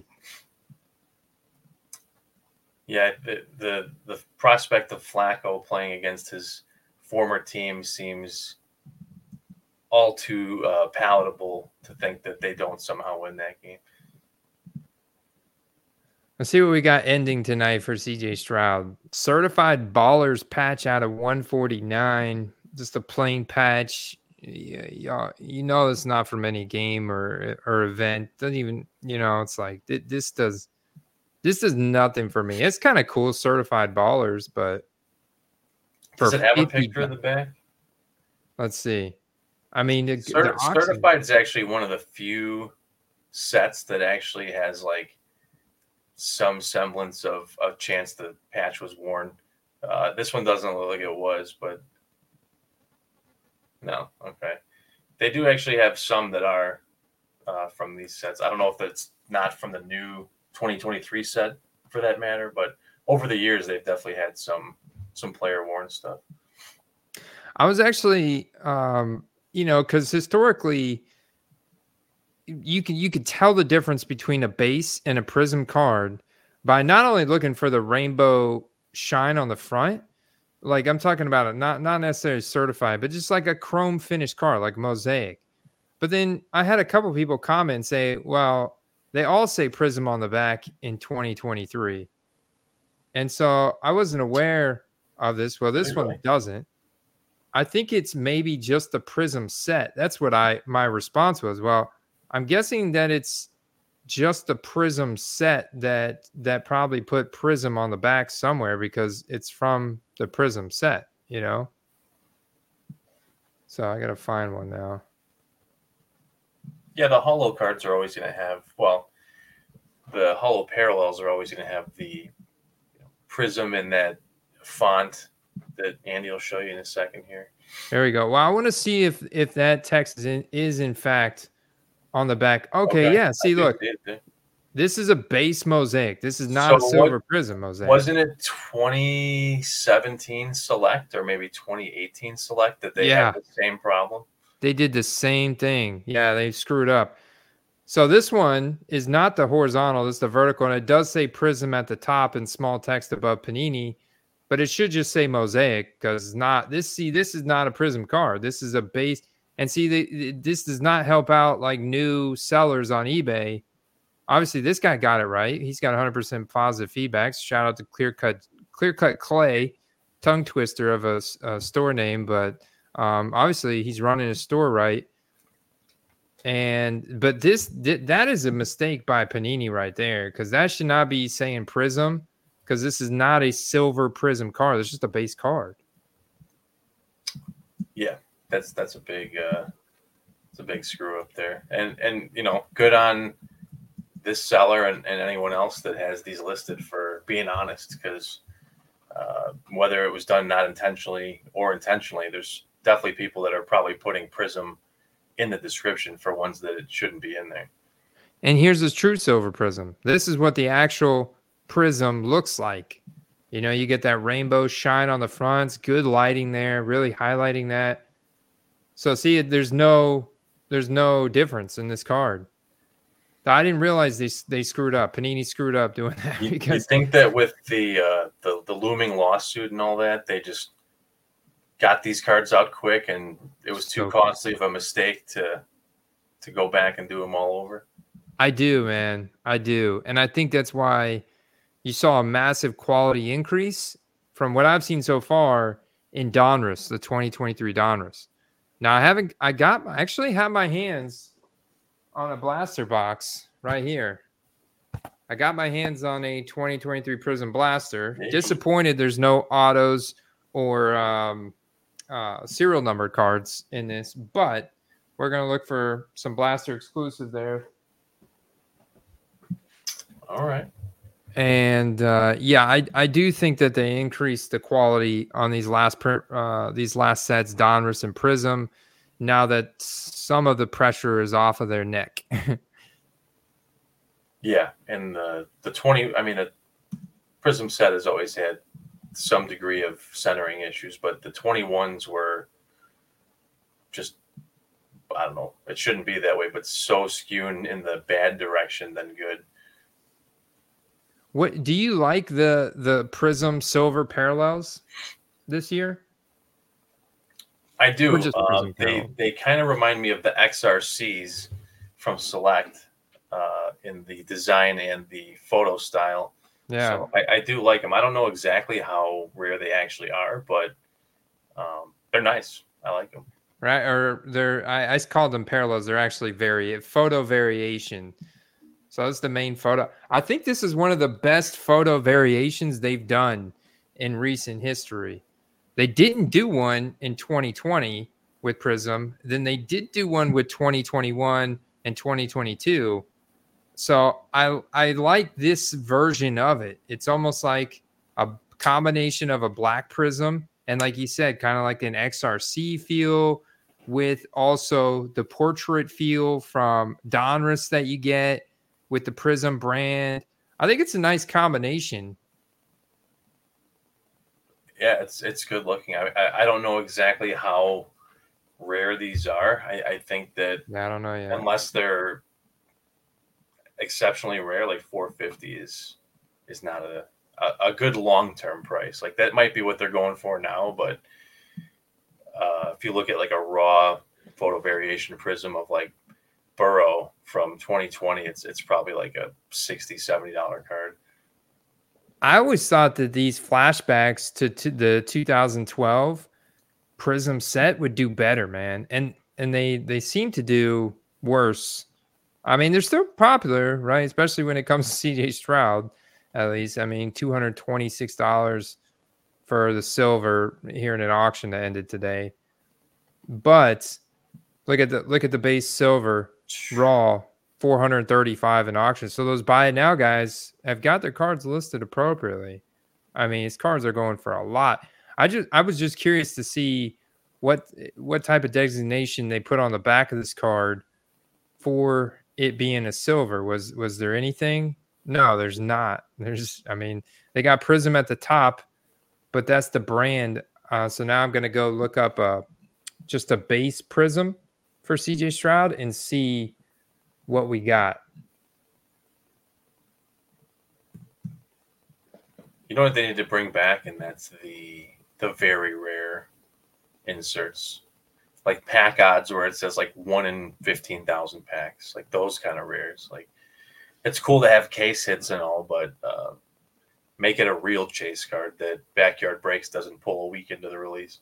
Yeah, the, the the prospect of Flacco playing against his former team seems all too uh, palatable to think that they don't somehow win that game. Let's see what we got ending tonight for C J Stroud. Certified Ballers patch out of one forty-nine. Just a plain patch. Yeah, you know it's not from any game or or event. Doesn't even, you know, it's like this does this does nothing for me. It's kind of cool, Certified Ballers, but does it have a picture of the back? Let's see. I mean, the, Certi- the Certified is actually one of the few sets that actually has like some semblance of a chance the patch was worn. Uh, this one doesn't look like it was, but no. Okay. They do actually have some that are uh, from these sets. I don't know if it's not from the new twenty twenty-three set for that matter, but over the years, they've definitely had some, some player worn stuff. I was actually, um, you know, cause historically you can, you could tell the difference between a base and a Prism card by not only looking for the rainbow shine on the front, like I'm talking about it, not, not necessarily certified, but just like a chrome finished card, like Mosaic. But then I had a couple people comment and say, well, they all say Prism on the back in twenty twenty-three. And so I wasn't aware of this. Well, this one doesn't. I think it's maybe just the Prism set. That's what I, my response was. Well, I'm guessing that it's just the Prism set that, that probably put Prism on the back somewhere because it's from the Prism set, you know? So I got to find one now. Yeah, the holo cards are always going to have, well, the holo parallels are always going to have the you know, Prism in that font that Andy will show you in a second here. There we go. Well, I want to see if if that text is in, is in fact on the back. Okay, okay. Yeah. See, look, it, it. This is a base mosaic. This is not so a silver what, prism mosaic. Wasn't it twenty seventeen Select or maybe twenty eighteen Select that they yeah. had the same problem? They did the same thing. Yeah, they screwed up. So this one is not the horizontal. This is the vertical, and it does say Prism at the top and small text above Panini, but it should just say Mosaic because not this. See, this is not a Prism card. This is a base. And see, the, this does not help out like new sellers on eBay. Obviously, this guy got it right. He's got one hundred percent positive feedbacks. Shout out to Clear Cut, Clear Cut Clay, tongue twister of a, a store name, but um, obviously he's running his store right. And but this that is a mistake by Panini right there because that should not be saying Prism because this is not a silver Prism card. It's just a base card. Yeah, that's that's a big uh, it's a big screw up there. And and you know, good on this seller and, and anyone else that has these listed for being honest because uh, whether it was done not intentionally or intentionally, there's definitely people that are probably putting Prism in the description for ones that it shouldn't be in there. And here's this true silver prism. This is what the actual prism looks like. You know, you get that rainbow shine on the fronts, good lighting there, really highlighting that. So see, there's no there's no difference in this card. I didn't realize they they screwed up. Panini screwed up doing that. You, because you think that with the, uh, the the looming lawsuit and all that, they just got these cards out quick and it was too so costly of a mistake to to go back and do them all over? I do, man. I do. And I think that's why you saw a massive quality increase from what I've seen so far in Donruss, the twenty twenty-three Donruss. Now I haven't I got I actually have my hands on a blaster box right here. I got my hands on a twenty twenty-three Prism Blaster. Hey. Disappointed there's no autos or um Uh, serial number cards in this, but we're going to look for some blaster exclusive there. All right. And uh, yeah, I, I do think that they increased the quality on these last uh, these last sets, Donruss and Prism, now that some of the pressure is off of their neck. Yeah, and the the twenty, I mean, the Prism set has always had some degree of centering issues, but the twenty-ones were just, I don't know, it shouldn't be that way, but so skewed in the bad direction than good. What do you like the the Prism silver parallels this year? I do. Um, they they kind of remind me of the X R Cs from Select uh, in the design and the photo style. Yeah, so I, I do like them. I don't know exactly how rare they actually are, but um, they're nice. I like them. Right, or they're I, I called them parallels. They're actually vari photo variation. So that's the main photo. I think this is one of the best photo variations they've done in recent history. They didn't do one in twenty twenty with Prism. Then they did do one with twenty twenty-one and twenty twenty-two. So I I like this version of it. It's almost like a combination of a black Prism and, like you said, kind of like an X R C feel with also the portrait feel from Donruss that you get with the Prism brand. I think it's a nice combination. Yeah, it's it's good looking. I I, I don't know exactly how rare these are. I, I think that yeah, I don't know yet. Unless they're exceptionally rare, like four fifty is is not a, a, a good long-term price. Like that might be what they're going for now, but uh, if you look at like a raw photo variation Prism of like Burrow from twenty twenty, it's it's probably like a sixty, seventy dollars card. I always thought that these flashbacks to, to the two thousand twelve Prism set would do better, man. And and they they seem to do worse. I mean, they're still popular, right? Especially when it comes to C J Stroud, at least. I mean, two hundred twenty-six dollars for the silver here in an auction that ended today. But look at the look at the base silver raw, four hundred thirty-five in auction. So those buy it now guys have got their cards listed appropriately. I mean, his cards are going for a lot. I just I was just curious to see what what type of designation they put on the back of this card for it being a silver. Was was there anything? No, there's not. There's I mean, they got Prism at the top, but that's the brand. Uh, so now I'm going to go look up a just a base Prism for C J Stroud and see what we got. You know what they need to bring back, and that's the the very rare inserts, like pack odds where it says like one in fifteen thousand packs, like those kind of rares. Like it's cool to have case hits and all, but uh, make it a real chase card that Backyard Breaks doesn't pull a week into the release.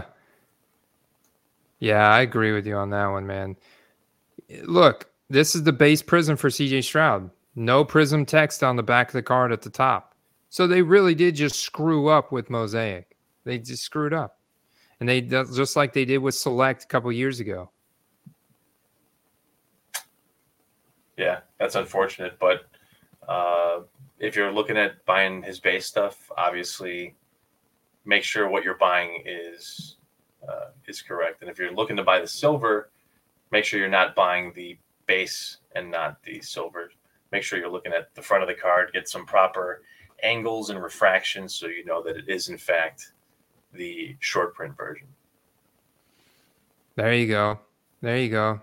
Yeah, I agree with you on that one, man. Look, this is the base Prism for C J Stroud. No Prism text on the back of the card at the top. So they really did just screw up with Mosaic. They just screwed up. And they just like they did with Select a couple years ago. Yeah, that's unfortunate. But uh, if you're looking at buying his base stuff, obviously make sure what you're buying is uh, is correct. And if you're looking to buy the silver, make sure you're not buying the base and not the silver. Make sure you're looking at the front of the card, get some proper angles and refraction so you know that it is in fact the short print version. There you go. There you go.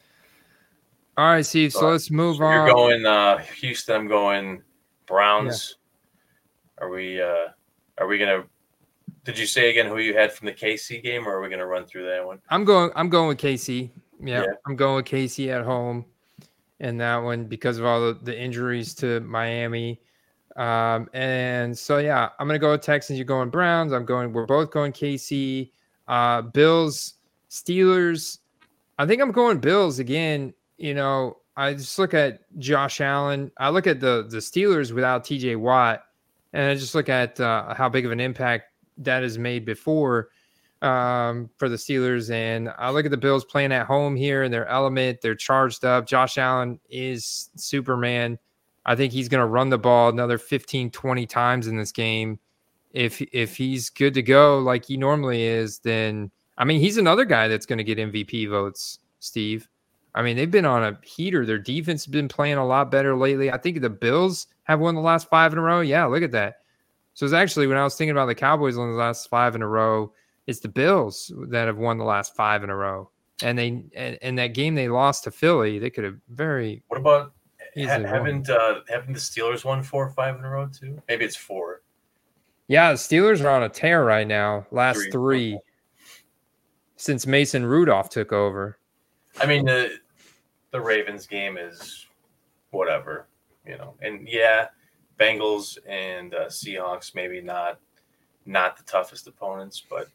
All right, Steve. So, so let's move so on. You're going uh, Houston. I'm going Browns. Yeah. Are we? Uh, are we gonna? Did you say again who you had from the K C game, or are we gonna run through that one? I'm going. I'm going with K C. Yeah, yeah. I'm going with K C at home, in that one because of all the, the injuries to Miami. Um, and so, yeah, I'm going to go with Texans. You're going Browns. I'm going, we're both going K C, uh, Bills, Steelers. I think I'm going Bills again. You know, I just look at Josh Allen. I look at the, the Steelers without T J Watt, and I just look at uh, how big of an impact that has made before um, for the Steelers. And I look at the Bills playing at home here in their element. They're charged up. Josh Allen is Superman. I think he's going to run the ball another fifteen, twenty times in this game. If if he's good to go like he normally is, then, I mean, he's another guy that's going to get M V P votes, Steve. I mean, they've been on a heater. Their defense has been playing a lot better lately. I think the Bills have won the last five in a row. Yeah, look at that. So it's actually, when I was thinking about the Cowboys on the last five in a row, it's the Bills that have won the last five in a row. And they and, and that game they lost to Philly, they could have very... What about... Ha- haven't uh, haven't the Steelers won four or five in a row too? Maybe it's four. Yeah, the Steelers are on a tear right now. Last three, three since Mason Rudolph took over. I mean, the the Ravens game is whatever, you know. And yeah, Bengals and uh, Seahawks maybe not not the toughest opponents, but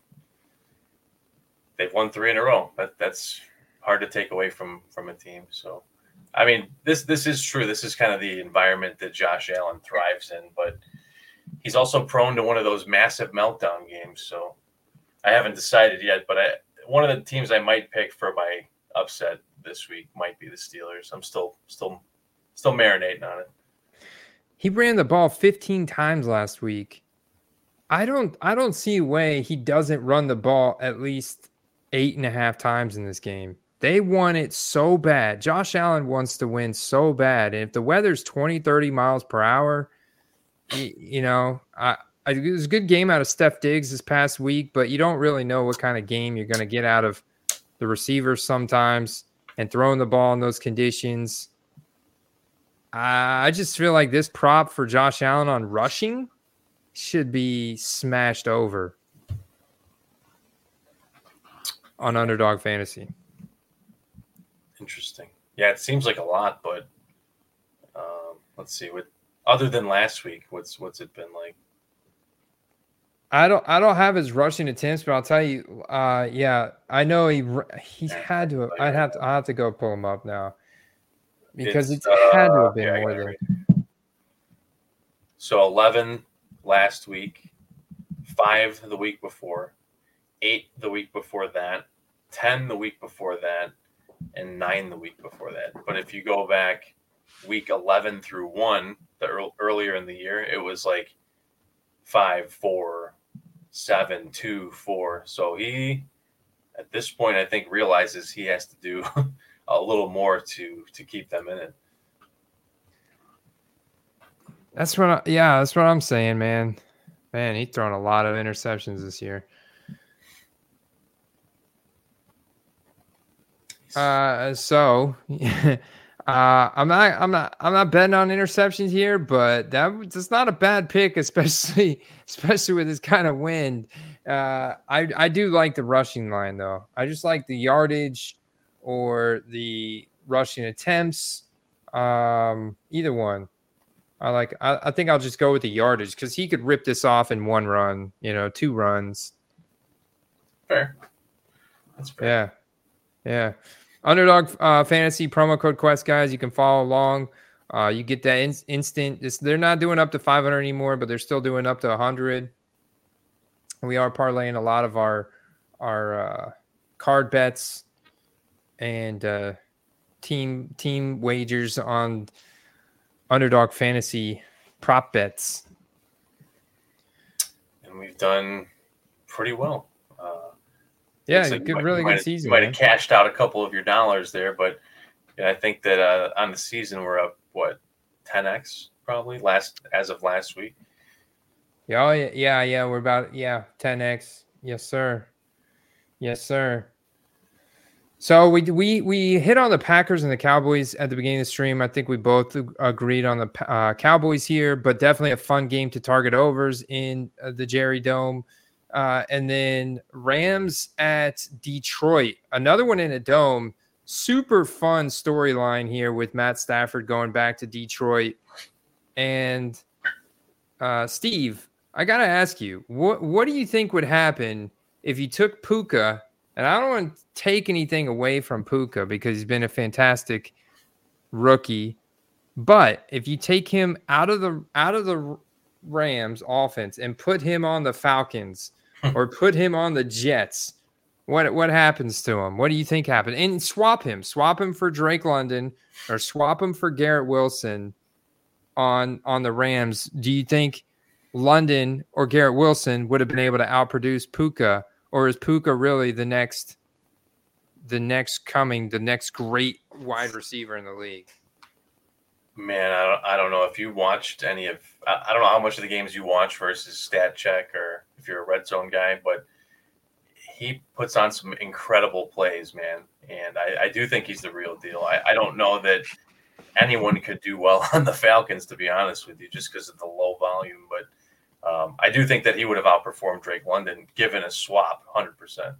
they've won three in a row. That that's hard to take away from from a team. So. I mean, this this is true. This is kind of the environment that Josh Allen thrives in, but he's also prone to one of those massive meltdown games. So I haven't decided yet, but I, one of the teams I might pick for my upset this week might be the Steelers. I'm still still still marinating on it. He ran the ball fifteen times last week. I don't I don't see a way he doesn't run the ball at least eight and a half times in this game. They want it so bad. Josh Allen wants to win so bad. And if the weather's twenty, thirty miles per hour, you, you know, I, I, it was a good game out of Steph Diggs this past week, but you don't really know what kind of game you're going to get out of the receivers sometimes, and throwing the ball in those conditions. I just feel like this prop for Josh Allen on rushing should be smashed over on Underdog Fantasy. Interesting. Yeah, it seems like a lot, but um, let's see. What other than last week, what's what's it been like? I don't I don't have his rushing attempts, but I'll tell you. Uh, yeah, I know he he's yeah, had to. I'd have to. I have to go pull him up now because it's, it's had to have been uh, more than. So eleven last week, five the week before, eight the week before that, ten the week before that, and nine the week before that. But if you go back week eleven through one, the earl- earlier in the year, it was like five, four, seven, two, four. So he, at this point, I think realizes he has to do a little more to to keep them in it. That's what, I, yeah, that's what I'm saying, man. Man, he's thrown a lot of interceptions this year. Uh, so uh, I'm not, I'm not, I'm not betting on interceptions here, but that that's not a bad pick, especially, especially with this kind of wind. Uh, I, I do like the rushing line though. I just like the yardage or the rushing attempts. Um, either one. I like. I, I think I'll just go with the yardage because he could rip this off in one run. You know, two runs. Fair. That's fair. Yeah, yeah. Underdog uh, Fantasy promo code Quest, guys. You can follow along. Uh, you get that in- instant. It's, they're not doing up to five hundred anymore, but they're still doing up to one hundred. We are parlaying a lot of our our uh, card bets and uh, team team wagers on Underdog Fantasy prop bets. And we've done pretty well. Uh, yeah, like good, might, really good have, season. You might man. have cashed out a couple of your dollars there, but yeah, I think that uh, on the season we're up, what, ten x probably last as of last week. Yeah, oh, yeah, yeah, yeah. We're about, yeah, ten x. Yes, sir. Yes, sir. So we we we hit on the Packers and the Cowboys at the beginning of the stream. I think we both agreed on the uh, Cowboys here, but definitely a fun game to target overs in uh, the Jerry Dome. Uh, and then Rams at Detroit, another one in a dome. Super fun storyline here with Matt Stafford going back to Detroit. And uh, Steve, I gotta ask you, what what do you think would happen if you took Puka? And I don't want to take anything away from Puka because he's been a fantastic rookie. But if you take him out of the out of the Rams offense and put him on the Falcons or put him on the Jets, what what happens to him? What do you think happened? And swap him. Swap him for Drake London or swap him for Garrett Wilson on, on the Rams. Do you think London or Garrett Wilson would have been able to outproduce Puka? Or is Puka really the next, the next coming, the next great wide receiver in the league? Man, I don't, I don't know if you watched any of. I, I don't know how much of the games you watch versus Stat Check or if you're a red zone guy, but he puts on some incredible plays, man. And I, I do think he's the real deal. I, I don't know that anyone could do well on the Falcons, to be honest with you, just because of the low volume, but. Um, I do think that he would have outperformed Drake London given a swap, one hundred percent.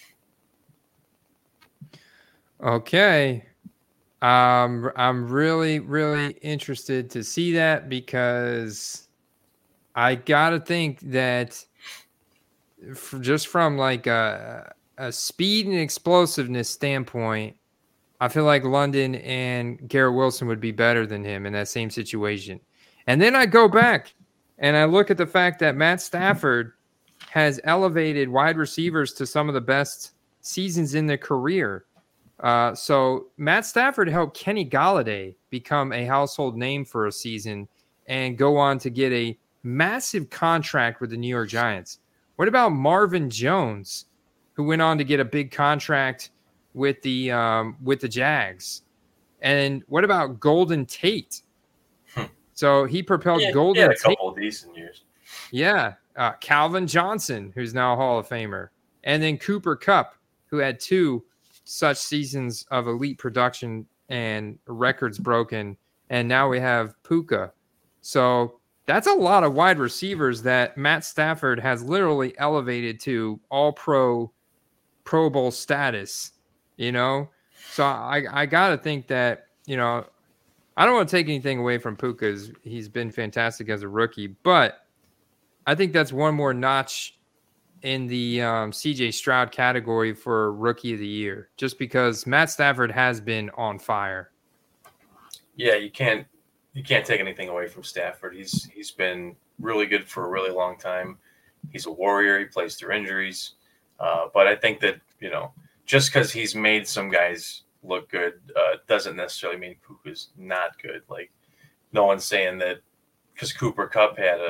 Okay. Um, I'm really, really interested to see that because I got to think that for, just from like a, a speed and explosiveness standpoint, I feel like London and Garrett Wilson would be better than him in that same situation. And then I go back. And I look at the fact that Matt Stafford has elevated wide receivers to some of the best seasons in their career. Uh, so Matt Stafford helped Kenny Golladay become a household name for a season and go on to get a massive contract with the New York Giants. What about Marvin Jones, who went on to get a big contract with the um, with the Jags? And what about Golden Tate? So he propelled yeah, Golden Tate. Yeah, a Tate. couple of decent years. Yeah. Uh, Calvin Johnson, who's now a Hall of Famer. And then Cooper Kupp, who had two such seasons of elite production and records broken. And now we have Puka. So that's a lot of wide receivers that Matt Stafford has literally elevated to all-pro, Pro Bowl status, you know? So I, I got to think that, you know, I don't want to take anything away from Puka. He's been fantastic as a rookie, but I think that's one more notch in the um, C J Stroud category for Rookie of the Year, just because Matt Stafford has been on fire. Yeah, you can't you can't take anything away from Stafford. He's he's been really good for a really long time. He's a warrior. He plays through injuries, uh, but I think that you know just because he's made some guys look good uh, doesn't necessarily mean Puka's not good. Like no one's saying that because Cooper Kupp had a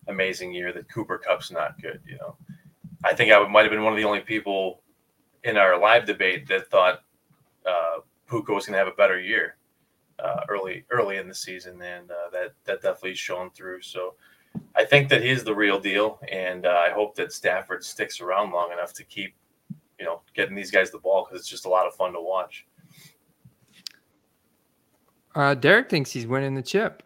amazing year that Cooper Kupp's not good. You know, I think I might have been one of the only people in our live debate that thought uh, Puka was going to have a better year uh, early early in the season, and uh, that that definitely shone through. So I think that he's the real deal, and uh, I hope that Stafford sticks around long enough to keep, you know, getting these guys the ball, because it's just a lot of fun to watch. Uh, Derek thinks he's winning the chip.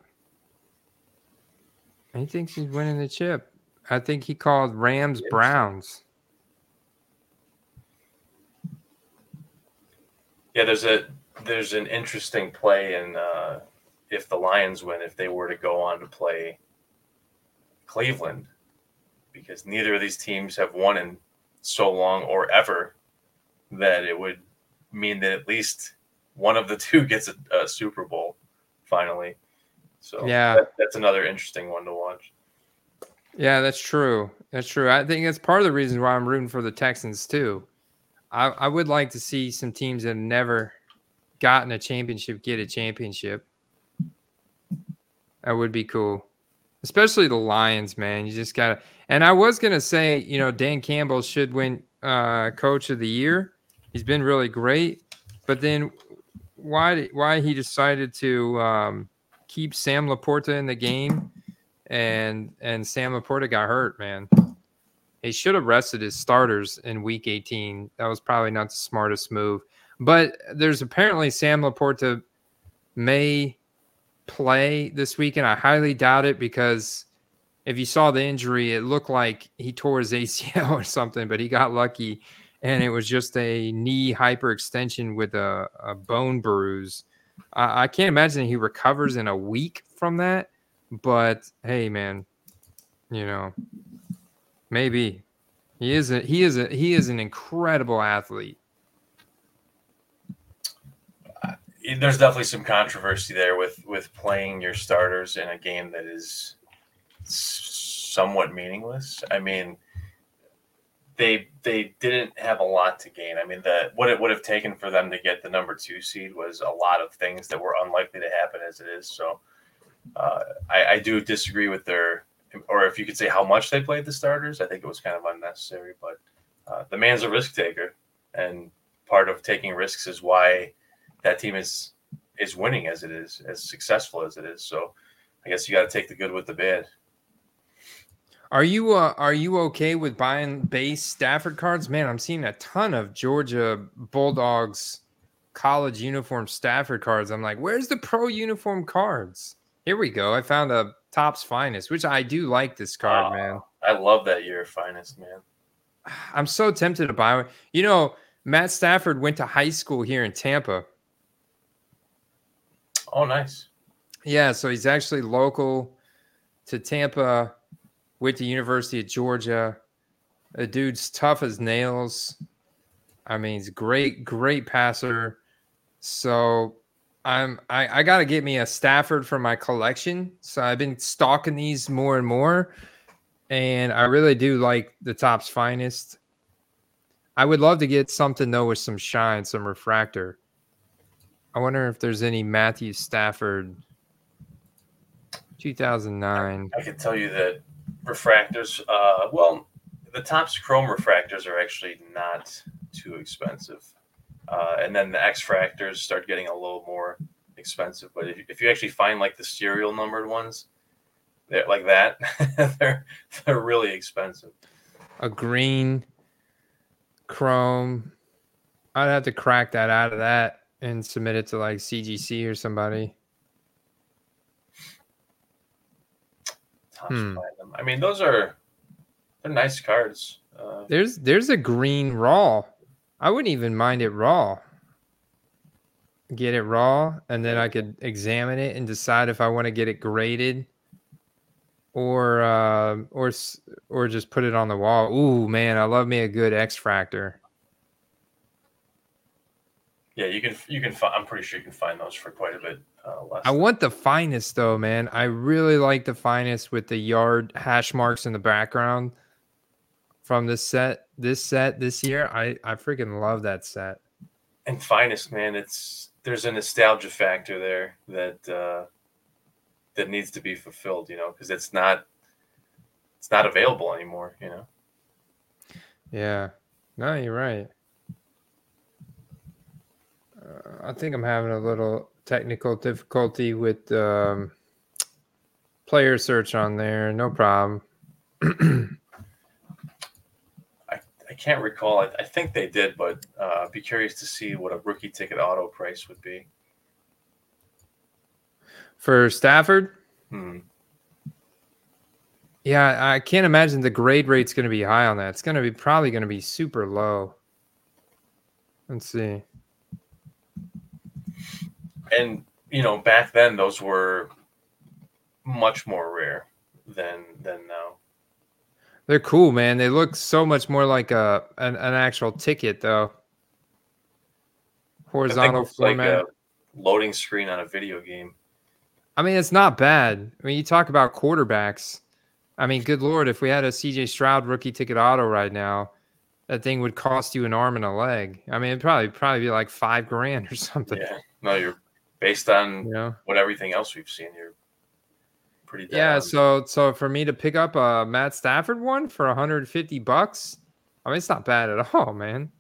He thinks he's winning the chip. I think he called Rams Browns. Yeah, there's a there's an interesting play in uh, if the Lions win, if they were to go on to play Cleveland, because neither of these teams have won in so long or ever, that it would mean that at least one of the two gets a, a Super Bowl finally. So yeah, that, that's another interesting one to watch. Yeah, that's true. That's true. I think that's part of the reason why I'm rooting for the Texans too. I, I would like to see some teams that have never gotten a championship get a championship. That would be cool. Especially the Lions, man. You just got to – and I was going to say, you know, Dan Campbell should win uh, Coach of the Year. He's been really great. But then why why he decided to um, keep Sam Laporta in the game, and and Sam Laporta got hurt, man. He should have rested his starters in week eighteen. That was probably not the smartest move. But there's apparently Sam Laporta may play this weekend. I highly doubt it, because if you saw the injury, it looked like he tore his A C L or something, but he got lucky, and it was just a knee hyperextension with a, a bone bruise. I, I can't imagine he recovers in a week from that, but hey, man, you know, maybe he is a, he is a, he is an incredible athlete. There's definitely some controversy there with, with playing your starters in a game that is somewhat meaningless. I mean, they they didn't have a lot to gain. I mean, the what it would have taken for them to get the number two seed was a lot of things that were unlikely to happen as it is. So uh, I, I do disagree with their, or if you could say how much they played the starters, I think it was kind of unnecessary. But uh, the man's a risk taker, and part of taking risks is why that team is is winning as it is, as successful as it is. So I guess you got to take the good with the bad. Are you uh, are you okay with buying base Stafford cards? Man, I'm seeing a ton of Georgia Bulldogs college uniform Stafford cards. I'm like, where's the pro uniform cards? Here we go. I found a Topps Finest, which I do like this card, uh, man. I love that year Finest, man. I'm so tempted to buy one. You know, Matt Stafford went to high school here in Tampa. Oh, nice. Yeah, so he's actually local to Tampa, went to University of Georgia. The dude's tough as nails. I mean, he's a great, great passer. So I'm I, I gotta get me a Stafford for my collection. So I've been stalking these more and more. And I really do like the Topps Finest. I would love to get something though with some shine, some refractor. I wonder if there's any Matthew Stafford two thousand nine. I, I can tell you that refractors, uh, well, the Topps Chrome refractors are actually not too expensive. Uh, and then the X-fractors start getting a little more expensive. But if, if you actually find like the serial numbered ones, they're like that, they're they're really expensive. A green Chrome. I'd have to crack that out of that and submit it to like C G C or somebody. Hmm. I mean, those are they're nice cards. Uh, there's there's a green raw. I wouldn't even mind it raw. Get it raw, and then I could examine it and decide if I want to get it graded, or uh, or or just put it on the wall. Ooh, man, I love me a good X-fractor. Yeah, you can you can find, I'm pretty sure you can find those for quite a bit uh, less. I want the Finest though, man. I really like the Finest with the yard hash marks in the background from this set. This set this year, I I freaking love that set. And Finest, man, it's there's a nostalgia factor there that uh, that needs to be fulfilled, you know, because it's not it's not available anymore. You know. Yeah. No, you're right. Uh, I think I'm having a little technical difficulty with um, player search on there. No problem. I, I can't recall. I, I think they did, but uh, I'd be curious to see what a rookie ticket auto price would be. For Stafford? Hmm. Yeah, I can't imagine the grade rate's going to be high on that. It's going to be probably going to be super low. Let's see. And, you know, back then those were much more rare than than now. They're cool, man. They look so much more like a an, an actual ticket, though. Horizontal format. Like a loading screen on a video game. I mean, it's not bad. I mean, you talk about quarterbacks. I mean, good Lord, if we had a C J Stroud rookie ticket auto right now, that thing would cost you an arm and a leg. I mean, it'd probably probably be like five grand or something. Yeah. No, you're based on you know? what everything else we've seen. You're pretty dead Yeah. on. So so for me to pick up a Matt Stafford one for one hundred fifty bucks, I mean, it's not bad at all, man.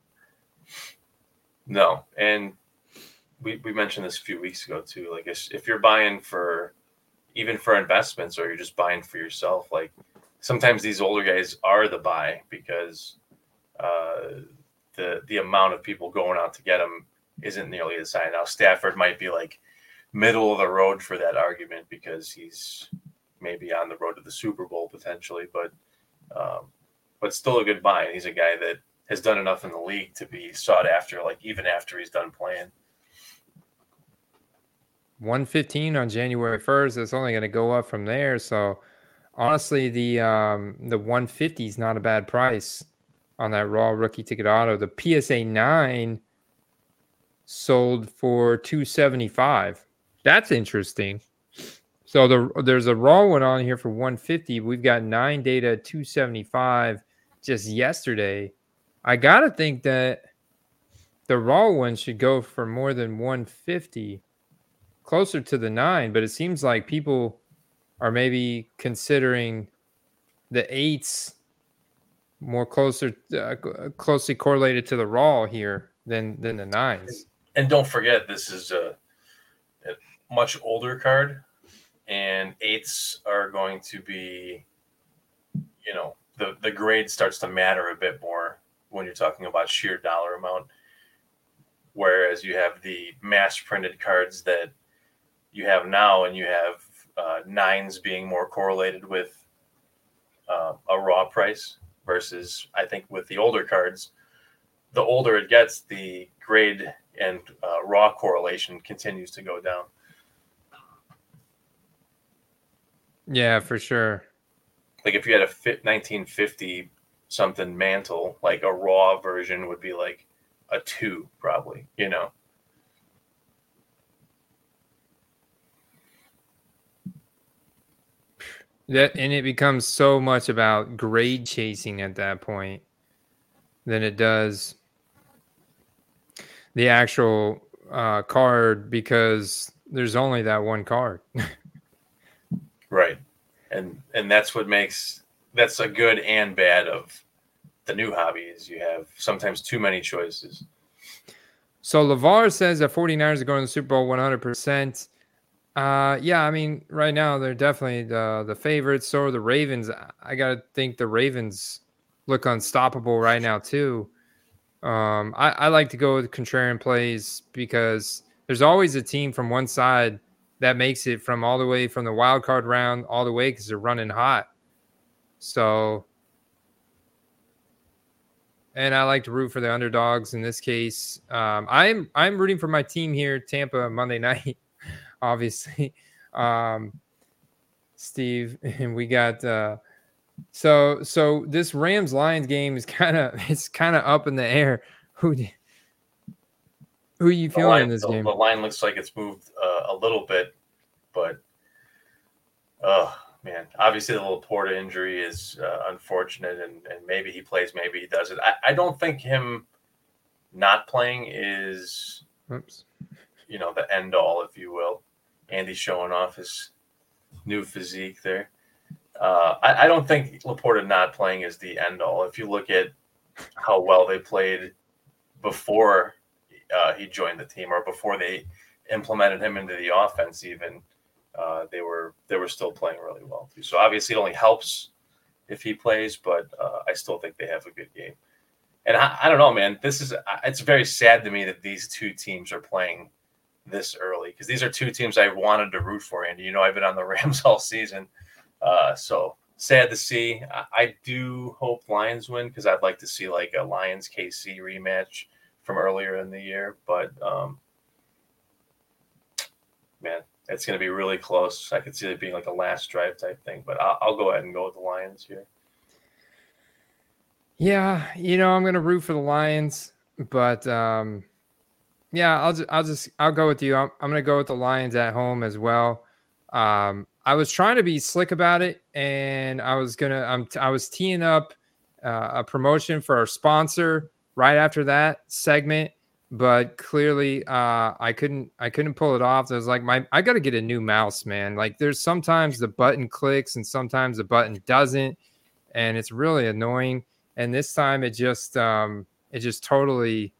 No, and we we mentioned this a few weeks ago too. Like, if, if you're buying for even for investments, or you're just buying for yourself, like sometimes these older guys are the buy because uh, the the amount of people going out to get them isn't nearly as high. Now Stafford might be like middle of the road for that argument because he's maybe on the road to the Super Bowl potentially, but um, but still a good buy. And he's a guy that has done enough in the league to be sought after, like even after he's done playing. one fifteen on January first. It's only going to go up from there. So honestly, the um, the one fifty is not a bad price on that raw rookie ticket auto. The P S A nine sold for two seventy-five. That's interesting. So the there's a raw one on here for one fifty. We've got nine data at two seventy-five just yesterday. I gotta think that the raw one should go for more than one fifty, closer to the nine. But it seems like people are maybe considering the eights more closer, uh, closely correlated to the raw here than than the nines. And don't forget, this is a, a much older card, and eights are going to be, you know, the, the grade starts to matter a bit more when you're talking about sheer dollar amount. Whereas you have the mass printed cards that you have now, and you have uh, nines being more correlated with uh, a raw price versus, I think, with the older cards, the older it gets, the grade and uh, raw correlation continues to go down. Yeah, for sure. Like if you had a nineteen fifty something mantle, like a raw version would be like a two, probably, you know. That and it becomes so much about grade chasing at that point than it does the actual uh, card, because there's only that one card. Right. And and that's what makes that's a good and bad of the new hobby, is you have sometimes too many choices. So LeVar says that 49ers are going to the Super Bowl one hundred percent. Uh, yeah, I mean, right now they're definitely the the favorites. So are the Ravens. I gotta think the Ravens look unstoppable right now too. Um, I, I like to go with contrarian plays because there's always a team from one side that makes it from all the way from the wild card round all the way because they're running hot. So, and I like to root for the underdogs in this case. Um, I'm I'm rooting for my team here, Tampa, Monday night. Obviously, um, Steve, and we got uh, so so this Rams Lions game is kind of it's kind of up in the air. Who who are you feeling line, in this the, game? The line looks like it's moved uh, a little bit, but oh man, obviously the Laporta injury is uh, unfortunate, and, and maybe he plays, maybe he doesn't. I, I don't think him not playing is, Oops. you know, the end all, if you will. Andy showing off his new physique there. uh, I, I don't think Laporta not playing is the end all. If you look at how well they played before uh, he joined the team, or before they implemented him into the offense, even uh, they were they were still playing really well too. So obviously, it only helps if he plays, but uh, I still think they have a good game. And I, I don't know, man. This is it's very sad to me that these two teams are playing this early, because these are two teams I wanted to root for. And you know, I've been on the Rams all season, uh, so sad to see. I, I do hope Lions win, because I'd like to see like a Lions K C rematch from earlier in the year. But um, man, it's going to be really close. I could see it being like a last drive type thing. But I'll, I'll go ahead and go with the Lions here. Yeah, you know, I'm going to root for the Lions, but um, yeah, I'll just, I'll just, I'll go with you. I'm, I'm going to go with the Lions at home as well. Um, I was trying to be slick about it, and I was going to, I'm, I was teeing up uh, a promotion for our sponsor right after that segment, but clearly uh, I couldn't, I couldn't pull it off. I was like, my, I got to get a new mouse, man. Like there's sometimes the button clicks and sometimes the button doesn't, and it's really annoying. And this time it just um, it just totally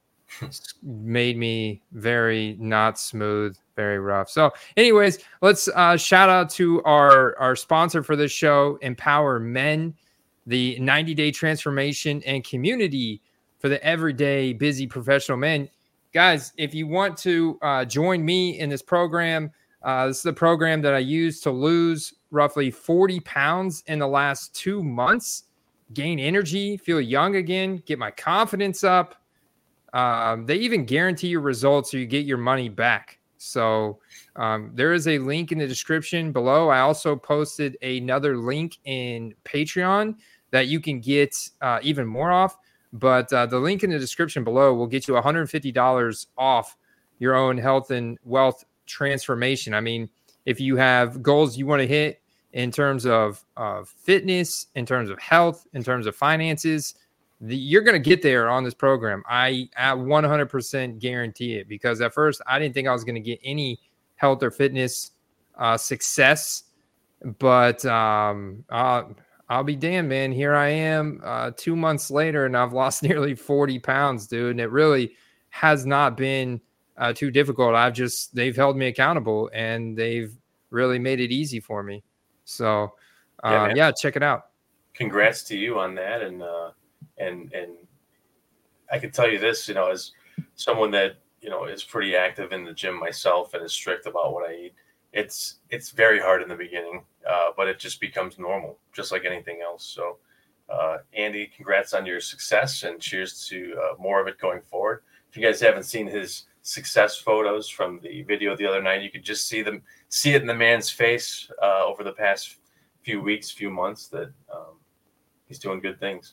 made me very not smooth, very rough. So anyways, let's uh, shout out to our, our sponsor for this show, Empower Men, the ninety-day transformation and community for the everyday busy professional men. Guys, if you want to uh, join me in this program, uh, this is the program that I used to lose roughly forty pounds in the last two months. Gain energy, feel young again, get my confidence up. Um, they even guarantee your results, so you get your money back. So um, there is a link in the description below. I also posted another link in Patreon that you can get uh, even more off. But uh, the link in the description below will get you one hundred fifty dollars off your own health and wealth transformation. I mean, if you have goals you want to hit in terms of uh, fitness, in terms of health, in terms of finances, the, you're going to get there on this program. I, I one hundred percent guarantee it, because at first I didn't think I was going to get any health or fitness uh, success, but um, uh, I'll be damned, man. Here I am uh, two months later, and I've lost nearly forty pounds, dude. And it really has not been uh, too difficult. I've just, they've held me accountable, and they've really made it easy for me. So, uh, yeah, yeah, check it out. Congrats to you on that. And, uh, and, and I can tell you this, you know, as someone that, you know, is pretty active in the gym myself and is strict about what I eat, it's, it's very hard in the beginning, uh, but it just becomes normal, just like anything else. So, uh, Andy, congrats on your success, and cheers to uh, more of it going forward. If you guys haven't seen his success photos from the video the other night, you could just see them, see it in the man's face uh, over the past few weeks, few months, that um, he's doing good things.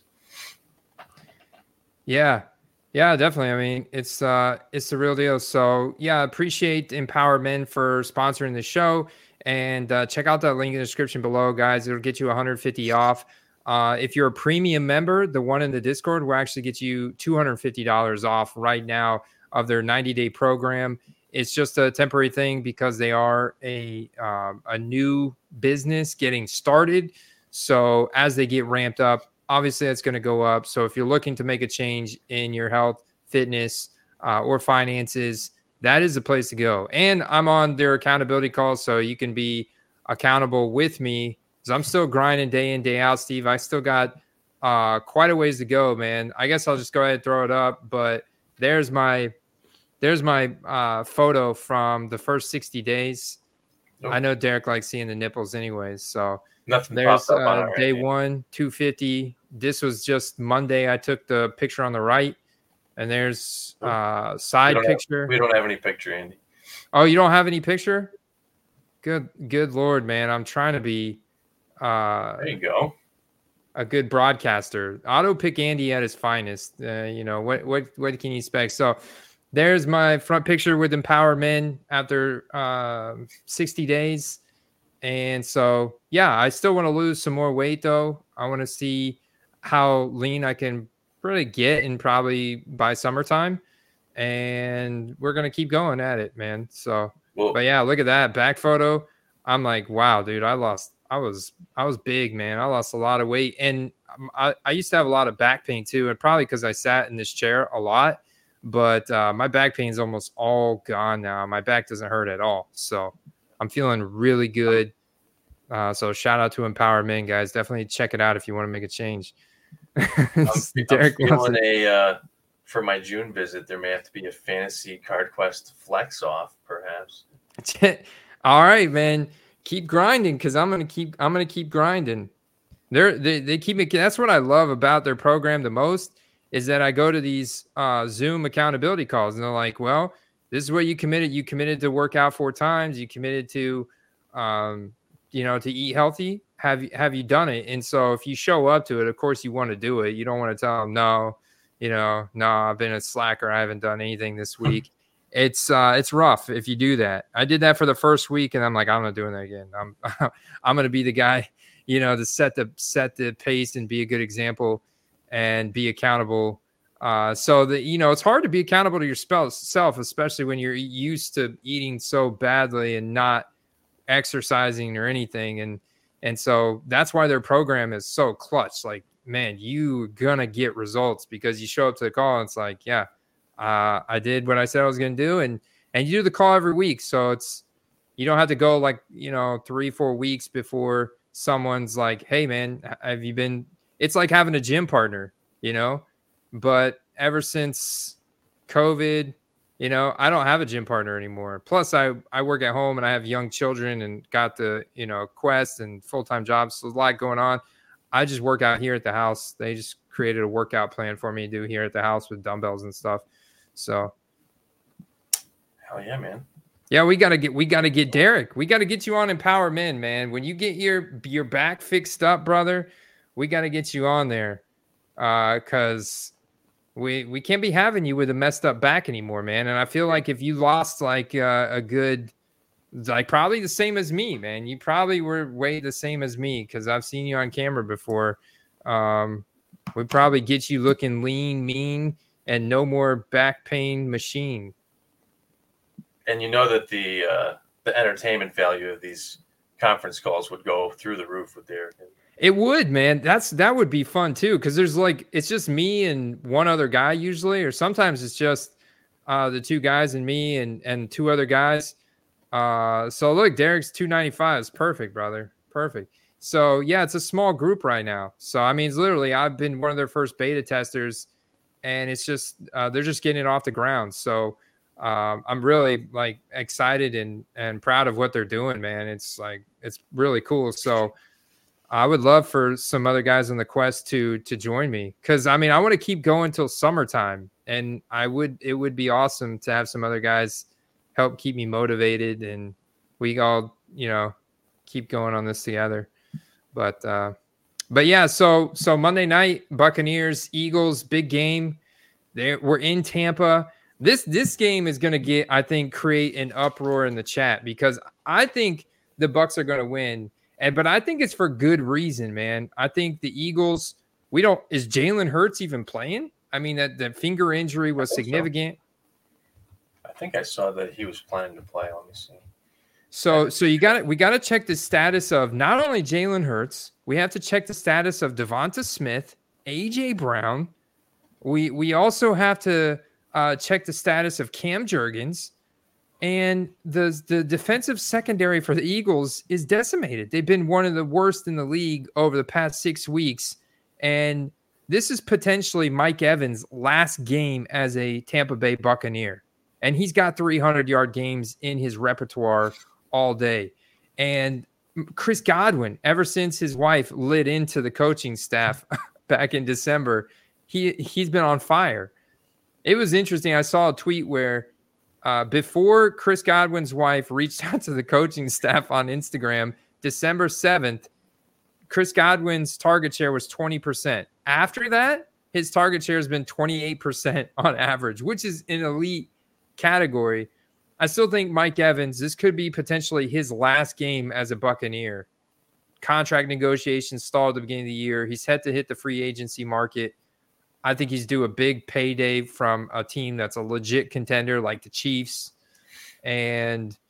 Yeah, yeah, definitely. I mean, it's uh, it's the real deal. So yeah, appreciate Empower Men for sponsoring the show, and uh, check out that link in the description below, guys. It'll get you one hundred fifty off. Uh, if you're a premium member, the one in the Discord will actually get you two hundred fifty dollars off right now of their ninety-day program. It's just a temporary thing because they are a um, a new business getting started. So as they get ramped up, obviously that's going to go up. So if you're looking to make a change in your health, fitness, uh, or finances, that is the place to go. And I'm on their accountability calls, so you can be accountable with me, because I'm still grinding day in, day out, Steve. I still got uh, quite a ways to go, man. I guess I'll just go ahead and throw it up. But there's my there's my uh, photo from the first sixty days. Nope. I know Derek likes seeing the nipples anyways. So Nothing there's up on uh, day right one, two fifty. This was just Monday. I took the picture on the right. And there's uh side we picture. Have, we don't have any picture, Andy. Oh, you don't have any picture? Good, good Lord, man. I'm trying to be uh there you go. A good broadcaster. Auto pick Andy at his finest. Uh, you know, what what what can you expect? So there's my front picture with Empower Men after uh, sixty days. And so, yeah, I still want to lose some more weight, though. I want to see how lean I can really get in probably by summertime. And we're going to keep going at it, man. So, well, but yeah, look at that back photo. I'm like, wow, dude, I lost I was I was big, man. I lost a lot of weight, and I, I used to have a lot of back pain too, and probably because I sat in this chair a lot. But uh, my back pain is almost all gone now. My back doesn't hurt at all, so I'm feeling really good. Uh, so shout out to Empower Men, guys. Definitely check it out if you want to make a change. I'm, I'm feeling a uh, for my June visit. There may have to be a fantasy card quest flex off, perhaps. All right, man. Keep grinding, because I'm gonna keep. I'm gonna keep grinding. They're, they they keep it. That's what I love about their program the most, is that I go to these uh, Zoom accountability calls, and they're like, "Well, this is what you committed. You committed to work out four times. You committed to, um, you know, to eat healthy. Have you have you done it?" And so, if you show up to it, of course, you want to do it. You don't want to tell them, "No, you know, no, I've been a slacker. I haven't done anything this week." It's uh, it's rough if you do that. I did that for the first week, and I'm like, I'm not doing that again. I'm I'm gonna be the guy, you know, to set the set the pace and be a good example and be accountable. Uh, so that, you know, it's hard to be accountable to yourself, especially when you're used to eating so badly and not exercising or anything. And and so that's why their program is so clutch. Like, man, you're gonna get results because you show up to the call and it's like, yeah. Uh, I did what I said I was going to do, and and you do the call every week, so it's you don't have to go like you know three four weeks before someone's like, hey man, have you been? It's like having a gym partner, you know. But ever since COVID, you know, I don't have a gym partner anymore. Plus, I I work at home and I have young children and got the you know Quest and full time jobs, so there's a lot going on. I just work out here at the house. They just created a workout plan for me to do here at the house with dumbbells and stuff. So, hell yeah, man. Yeah, we gotta get we gotta get Derek. We gotta get you on Empower Men, man. When you get your your back fixed up, brother, we gotta get you on there. Uh, cause we we can't be having you with a messed up back anymore, man. And I feel like if you lost like uh, a good, like probably the same as me, man. You probably were way the same as me because I've seen you on camera before. Um, we probably get you looking lean, mean. And no more back pain machine. And you know that the uh, the entertainment value of these conference calls would go through the roof with Derek. It would, man. That's that would be fun too, because there's like it's just me and one other guy usually, or sometimes it's just uh, the two guys and me and and two other guys. Uh, so look, Derek's two ninety-five is perfect, brother, perfect. So yeah, it's a small group right now. So I mean, it's literally I've been one of their first beta testers. And it's just uh, they're just getting it off the ground. So um, I'm really like excited and and proud of what they're doing, man. It's like it's really cool. So I would love for some other guys on the Quest to to join me because I mean I want to keep going till summertime, and I would it would be awesome to have some other guys help keep me motivated, and we all you know keep going on this together. But uh, But yeah, so so Monday night, Buccaneers, Eagles, big game. They we're in Tampa. This this game is going to get, I think, create an uproar in the chat because I think the Bucs are going to win, and but I think it's for good reason, man. I think the Eagles. We don't. Is Jalen Hurts even playing? I mean, that the finger injury was significant. So. I think I saw that he was planning to play. Let me see. So so you got we got to check the status of not only Jalen Hurts. We have to check the status of Devonta Smith, A J Brown. We we also have to uh, check the status of Cam Jurgens, and the the defensive secondary for the Eagles is decimated. They've been one of the worst in the league over the past six weeks, and this is potentially Mike Evans' last game as a Tampa Bay Buccaneer, and he's got three hundred yard games in his repertoire all day, and Chris Godwin, ever since his wife lit into the coaching staff back in December, he, he's been on fire. It was interesting. I saw a tweet where uh, before Chris Godwin's wife reached out to the coaching staff on Instagram, December seventh, Chris Godwin's target share was twenty percent. After that, his target share has been twenty-eight percent on average, which is an elite category. I still think Mike Evans, this could be potentially his last game as a Buccaneer. Contract negotiations stalled at the beginning of the year. He's had to hit the free agency market. I think he's due a big payday from a team that's a legit contender like the Chiefs. And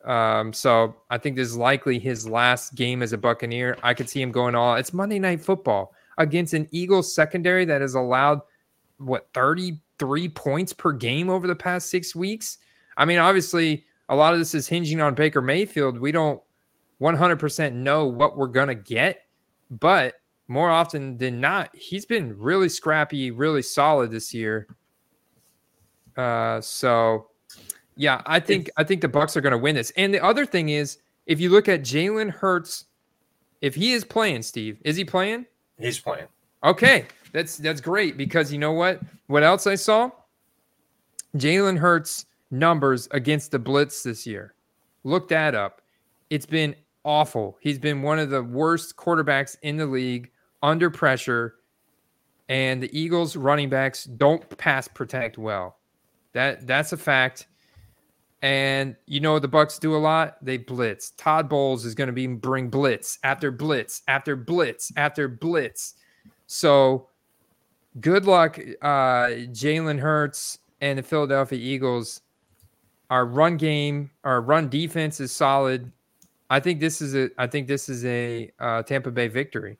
Um, so I think this is likely his last game as a Buccaneer. I could see him going all. It's Monday Night Football against an Eagles secondary that has allowed what thirty-three points per game over the past six weeks. I mean, obviously, a lot of this is hinging on Baker Mayfield. We don't one hundred percent know what we're gonna get, but more often than not, he's been really scrappy, really solid this year. Uh, so. Yeah, I think I think the Bucs are going to win this. And the other thing is, if you look at Jalen Hurts, if he is playing, Steve, is he playing? He's playing. Okay, that's that's great because you know what? What else I saw? Jalen Hurts numbers against the blitz this year. Look that up. It's been awful. He's been one of the worst quarterbacks in the league under pressure, and the Eagles running backs don't pass protect well. That that's a fact. And you know the Bucs do a lot. They blitz. Todd Bowles is going to be bring blitz after blitz after blitz after blitz. So good luck, uh, Jalen Hurts and the Philadelphia Eagles. Our run game, our run defense is solid. I think this is a. I think this is a uh, Tampa Bay victory.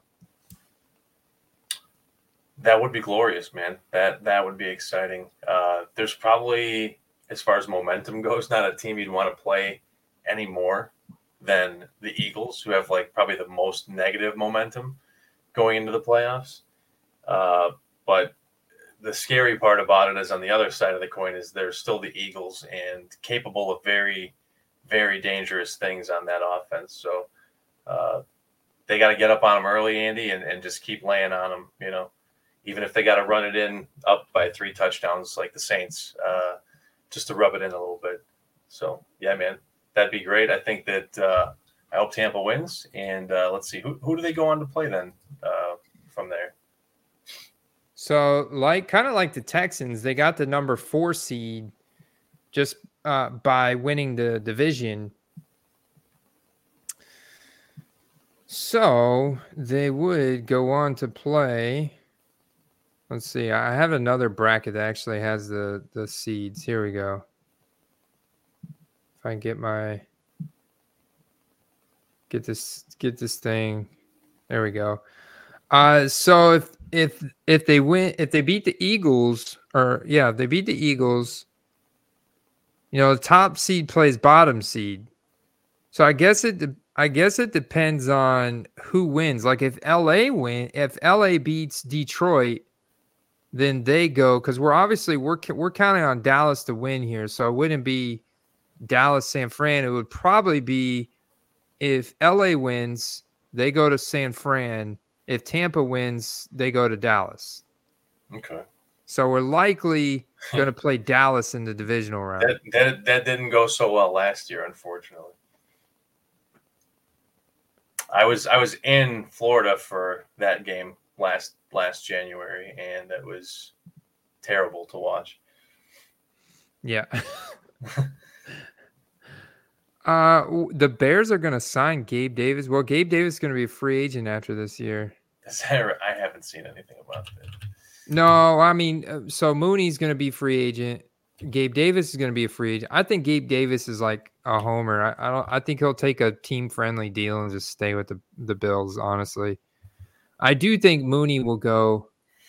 That would be glorious, man. That that would be exciting. Uh, there's probably, as far as momentum goes, not a team you'd want to play any more than the Eagles, who have like probably the most negative momentum going into the playoffs. Uh, but the scary part about it is on the other side of the coin is they're still the Eagles and capable of very, very dangerous things on that offense. So uh, they got to get up on them early, Andy, and, and just keep laying on them, you know, even if they got to run it in up by three touchdowns like the Saints, uh, just to rub it in a little bit. So, yeah, man, that'd be great. I think that uh, I hope Tampa wins. And uh, let's see, who, who do they go on to play then uh, from there? So, like, kind of like the Texans, they got the number four seed just uh, by winning the division. So, they would go on to play. Let's see. I have another bracket that actually has the, the seeds. Here we go. If I can get my get this get this thing. There we go. Uh, so if if if they win, if they beat the Eagles, or yeah, if they beat the Eagles, you know, the top seed plays bottom seed. So I guess it I guess it depends on who wins. Like if L A win, if L A beats Detroit, then they go, because we're obviously we're we're counting on Dallas to win here, so it wouldn't be Dallas San Fran. It would probably be if L A wins, they go to San Fran. If Tampa wins, they go to Dallas. Okay. So we're likely going to play Dallas in the divisional round. That, that that didn't go so well last year, unfortunately. I was I was in Florida for that game last last January, and it was terrible to watch. Yeah. uh, the Bears are going to sign Gabe Davis. Well, Gabe Davis is going to be a free agent after this year. I haven't seen anything about that. No, I mean, so Mooney's going to be free agent. Gabe Davis is going to be a free agent. I think Gabe Davis is like a homer. I, I don't. I think he'll take a team-friendly deal and just stay with the, the Bills, honestly. I do think Mooney will go.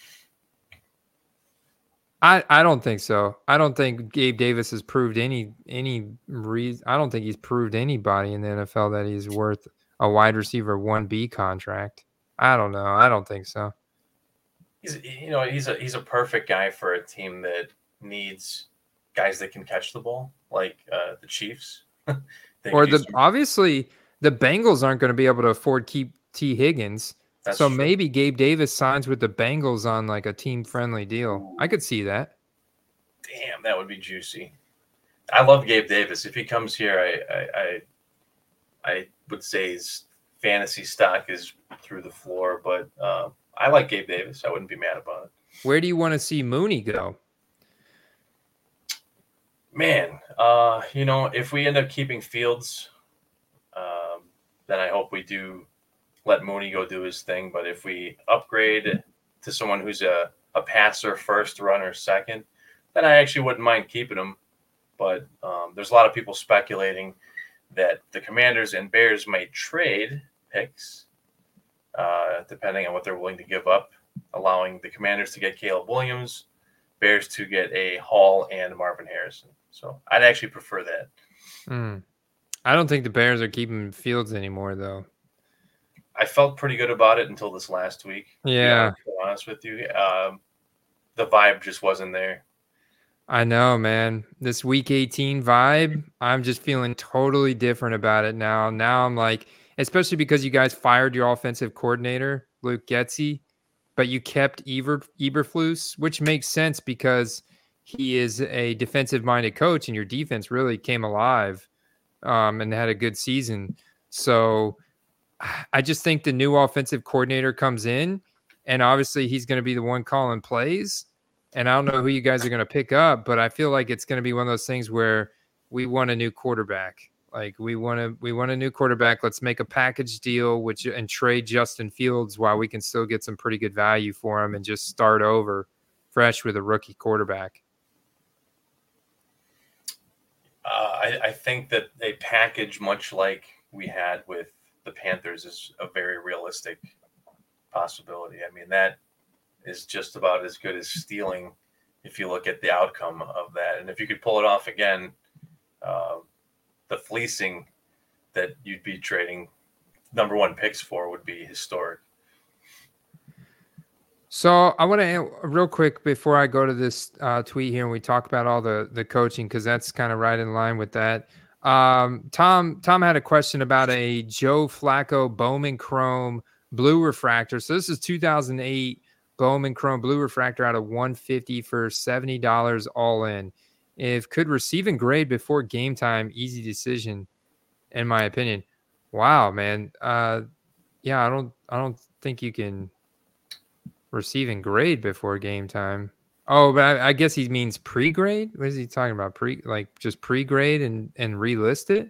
I I don't think so. I don't think Gabe Davis has proved any any reason. I don't think he's proved anybody in the N F L that he's worth a wide receiver one B contract. I don't know. I don't think so. He's you know he's a he's a perfect guy for a team that needs guys that can catch the ball, like uh, the Chiefs. Or the obviously the Bengals aren't going to be able to afford keep T Higgins. That's so true. Maybe Gabe Davis signs with the Bengals on like a team-friendly deal. I could see that. Damn, that would be juicy. I love Gabe Davis. If he comes here, I I I, I would say his fantasy stock is through the floor. But uh, I like Gabe Davis. I wouldn't be mad about it. Where do you want to see Mooney go? Man, uh, you know, if we end up keeping Fields, um, then I hope we do let Mooney go do his thing. But if we upgrade to someone who's a, a passer first, runner second, then I actually wouldn't mind keeping him. But um, there's a lot of people speculating that the Commanders and Bears might trade picks, uh, depending on what they're willing to give up, allowing the Commanders to get Caleb Williams, Bears to get a Hall and Marvin Harrison. So I'd actually prefer that. Mm. I don't think the Bears are keeping Fields anymore, though. I felt pretty good about it until this last week. Yeah. To be honest with you, um, the vibe just wasn't there. I know, man. This week eighteen vibe, I'm just feeling totally different about it now. Now I'm like, especially because you guys fired your offensive coordinator, Luke Getsy, but you kept Eber, Eberflus, which makes sense because he is a defensive-minded coach, and your defense really came alive um, and had a good season. So I just think the new offensive coordinator comes in, and obviously he's going to be the one calling plays. And I don't know who you guys are going to pick up, but I feel like it's going to be one of those things where we want a new quarterback. Like we want to, we want a new quarterback. Let's make a package deal, which and trade Justin Fields while we can still get some pretty good value for him and just start over fresh with a rookie quarterback. Uh, I, I think that a package much like we had with the Panthers is a very realistic possibility. I mean, that is just about as good as stealing if you look at the outcome of that. And if you could pull it off again, uh, the fleecing that you'd be trading number one picks for would be historic. So I want to real quick before I go to this uh, tweet here and we talk about all the, the coaching, because that's kind of right in line with that. Um, Tom, Tom had a question about a Joe Flacco Bowman Chrome blue refractor. So this is two thousand eight Bowman Chrome blue refractor out of one fifty for seventy dollars all in. If could receive and grade before game time, easy decision, in my opinion. Wow, man. Uh, yeah, I don't, I don't think you can receive and grade before game time. Oh, but I, I guess he means pre-grade. What is he talking about? Pre, like just pre-grade and and relist it.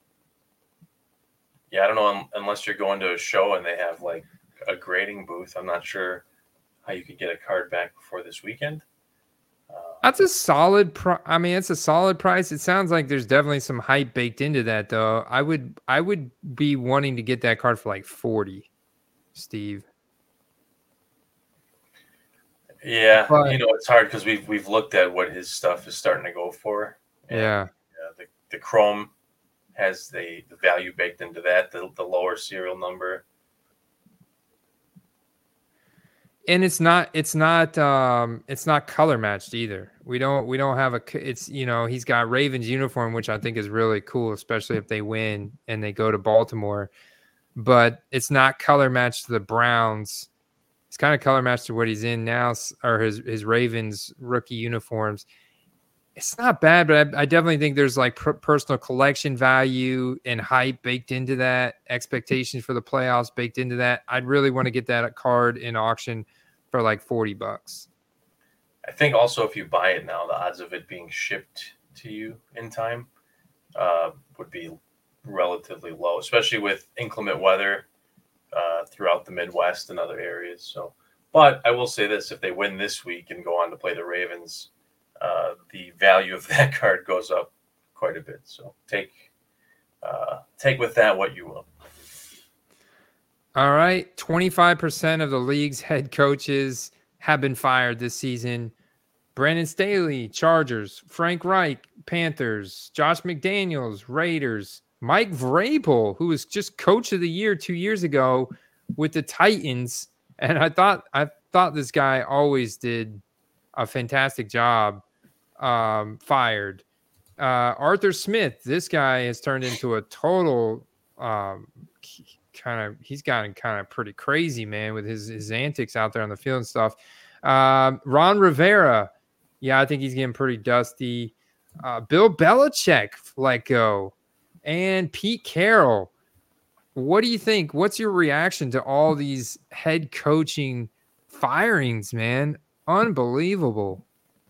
Yeah, I don't know unless you're going to a show and they have like a grading booth. I'm not sure how you could get a card back before this weekend. Uh, That's a solid. Pro- I mean, it's a solid price. It sounds like there's definitely some hype baked into that, though. I would, I would be wanting to get that card for like forty, Steve. Yeah, but, you know it's hard because we've we've looked at what his stuff is starting to go for. And, yeah, uh, the the Chrome has the, the value baked into that. The the lower serial number. And it's not, it's not, um, it's not color matched either. We don't, we don't have a, it's, you know, he's got Ravens uniform, which I think is really cool, especially if they win and they go to Baltimore, but it's not color matched to the Browns. It's kind of color matched to what he's in now, or his, his Ravens rookie uniforms. It's not bad, but I, I definitely think there's like per- personal collection value and hype baked into that, expectations for the playoffs baked into that. I'd really want to get that card in auction for like forty bucks. I think also if you buy it now, the odds of it being shipped to you in time uh, would be relatively low, especially with inclement weather uh, throughout the Midwest and other areas. So, but I will say this, if they win this week and go on to play the Ravens, uh, the value of that card goes up quite a bit. So take, uh, take with that what you will. All right. twenty-five percent of the league's head coaches have been fired this season. Brandon Staley, Chargers. Frank Reich, Panthers. Josh McDaniels, Raiders. Mike Vrabel, who was just coach of the year two years ago with the Titans. And I thought, I thought this guy always did a fantastic job. Um, fired. Uh, Arthur Smith, this guy has turned into a total um, kind of, he's gotten kind of pretty crazy, man, with his, his antics out there on the field and stuff. Um, Ron Rivera, yeah, I think he's getting pretty dusty. Uh, Bill Belichick let go. And Pete Carroll. What do you think? What's your reaction to all these head coaching firings, man? Unbelievable.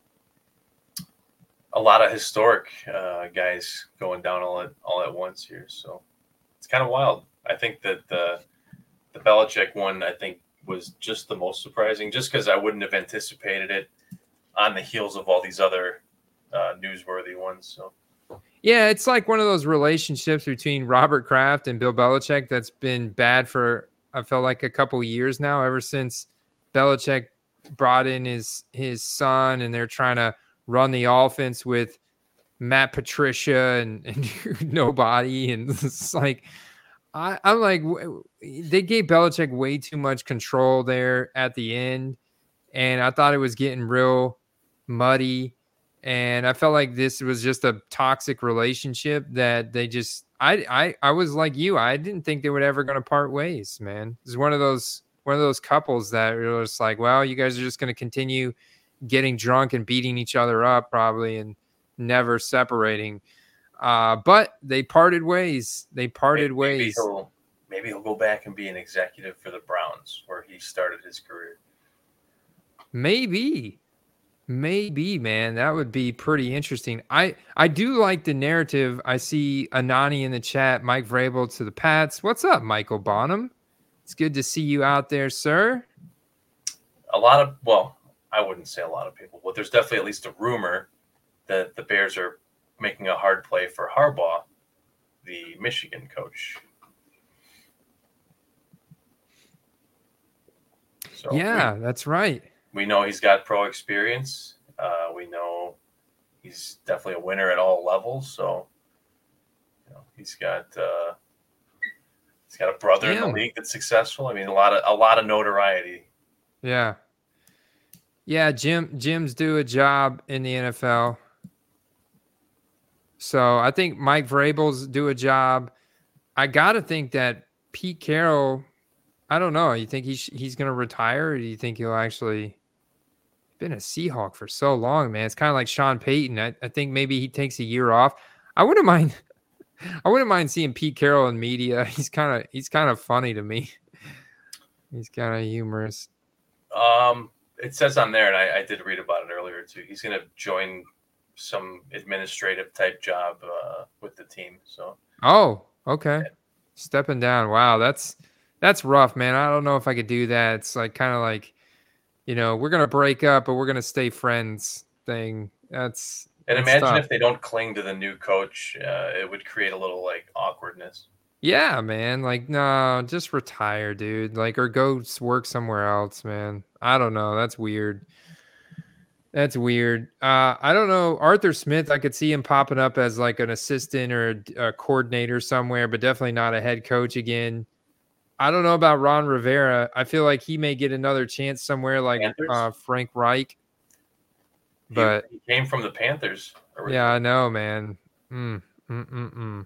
A lot of historic uh, guys going down all at all at once here, so it's kind of wild. I think that the the Belichick one, I think, was just the most surprising, just because I wouldn't have anticipated it on the heels of all these other uh, newsworthy ones. So Yeah, it's like one of those relationships between Robert Kraft and Bill Belichick that's been bad for, I felt like, a couple years now, ever since Belichick brought in his his son and they're trying to run the offense with Matt Patricia and, and nobody. And it's like, I, I'm like, they gave Belichick way too much control there at the end. And I thought it was getting real muddy. And I felt like this was just a toxic relationship that they just, I, I, I was like you. I didn't think they were ever going to part ways, man. It's one of those, one of those couples that are just like, well, you guys are just going to continue getting drunk and beating each other up probably and never separating. Uh, but they parted ways. They parted maybe, ways. Maybe he'll, maybe he'll go back and be an executive for the Browns where he started his career. Maybe. Maybe, man, that would be pretty interesting. I, I do like the narrative. I see Anani in the chat, Mike Vrabel to the Pats. What's up, Michael Bonham? It's good to see you out there, sir. A lot of, well, I wouldn't say a lot of people, but there's definitely at least a rumor that the Bears are making a hard play for Harbaugh, the Michigan coach. So yeah, we, that's right. We know he's got pro experience. Uh, we know he's definitely a winner at all levels. So, you know, he's got uh, he's got a brother Damn. in the league that's successful. I mean, a lot of a lot of notoriety. Yeah, yeah. Jim Jim's do a job in the N F L. So I think Mike Vrabel's do a job. I gotta think that Pete Carroll. I don't know. You think he's he's gonna retire, or do you think he'll actually? Been a Seahawk for so long, man. It's kind of like Sean Payton. I, I think maybe he takes a year off. I wouldn't mind. I wouldn't mind seeing Pete Carroll in media. He's kind of he's kind of funny to me. He's kind of humorous. Um, it says on there, and I, I did read about it earlier too. He's gonna join some administrative type job uh, with the team. So. Oh, okay. Yeah. Stepping down. Wow, that's that's rough, man. I don't know if I could do that. It's like kind of like. You know, we're going to break up, but we're going to stay friends thing. That's And that's imagine tough. if they don't cling to the new coach, uh, it would create a little like awkwardness. Yeah, man. Like, no, just retire, dude. Like, or go work somewhere else, man. I don't know. That's weird. That's weird. Uh, I don't know. Arthur Smith, I could see him popping up as like an assistant or a, a coordinator somewhere, but definitely not a head coach again. I don't know about Ron Rivera. I feel like he may get another chance somewhere like uh, Frank Reich. But he, he came from the Panthers. Originally. Yeah, I know, man. Mm, mm, mm, mm.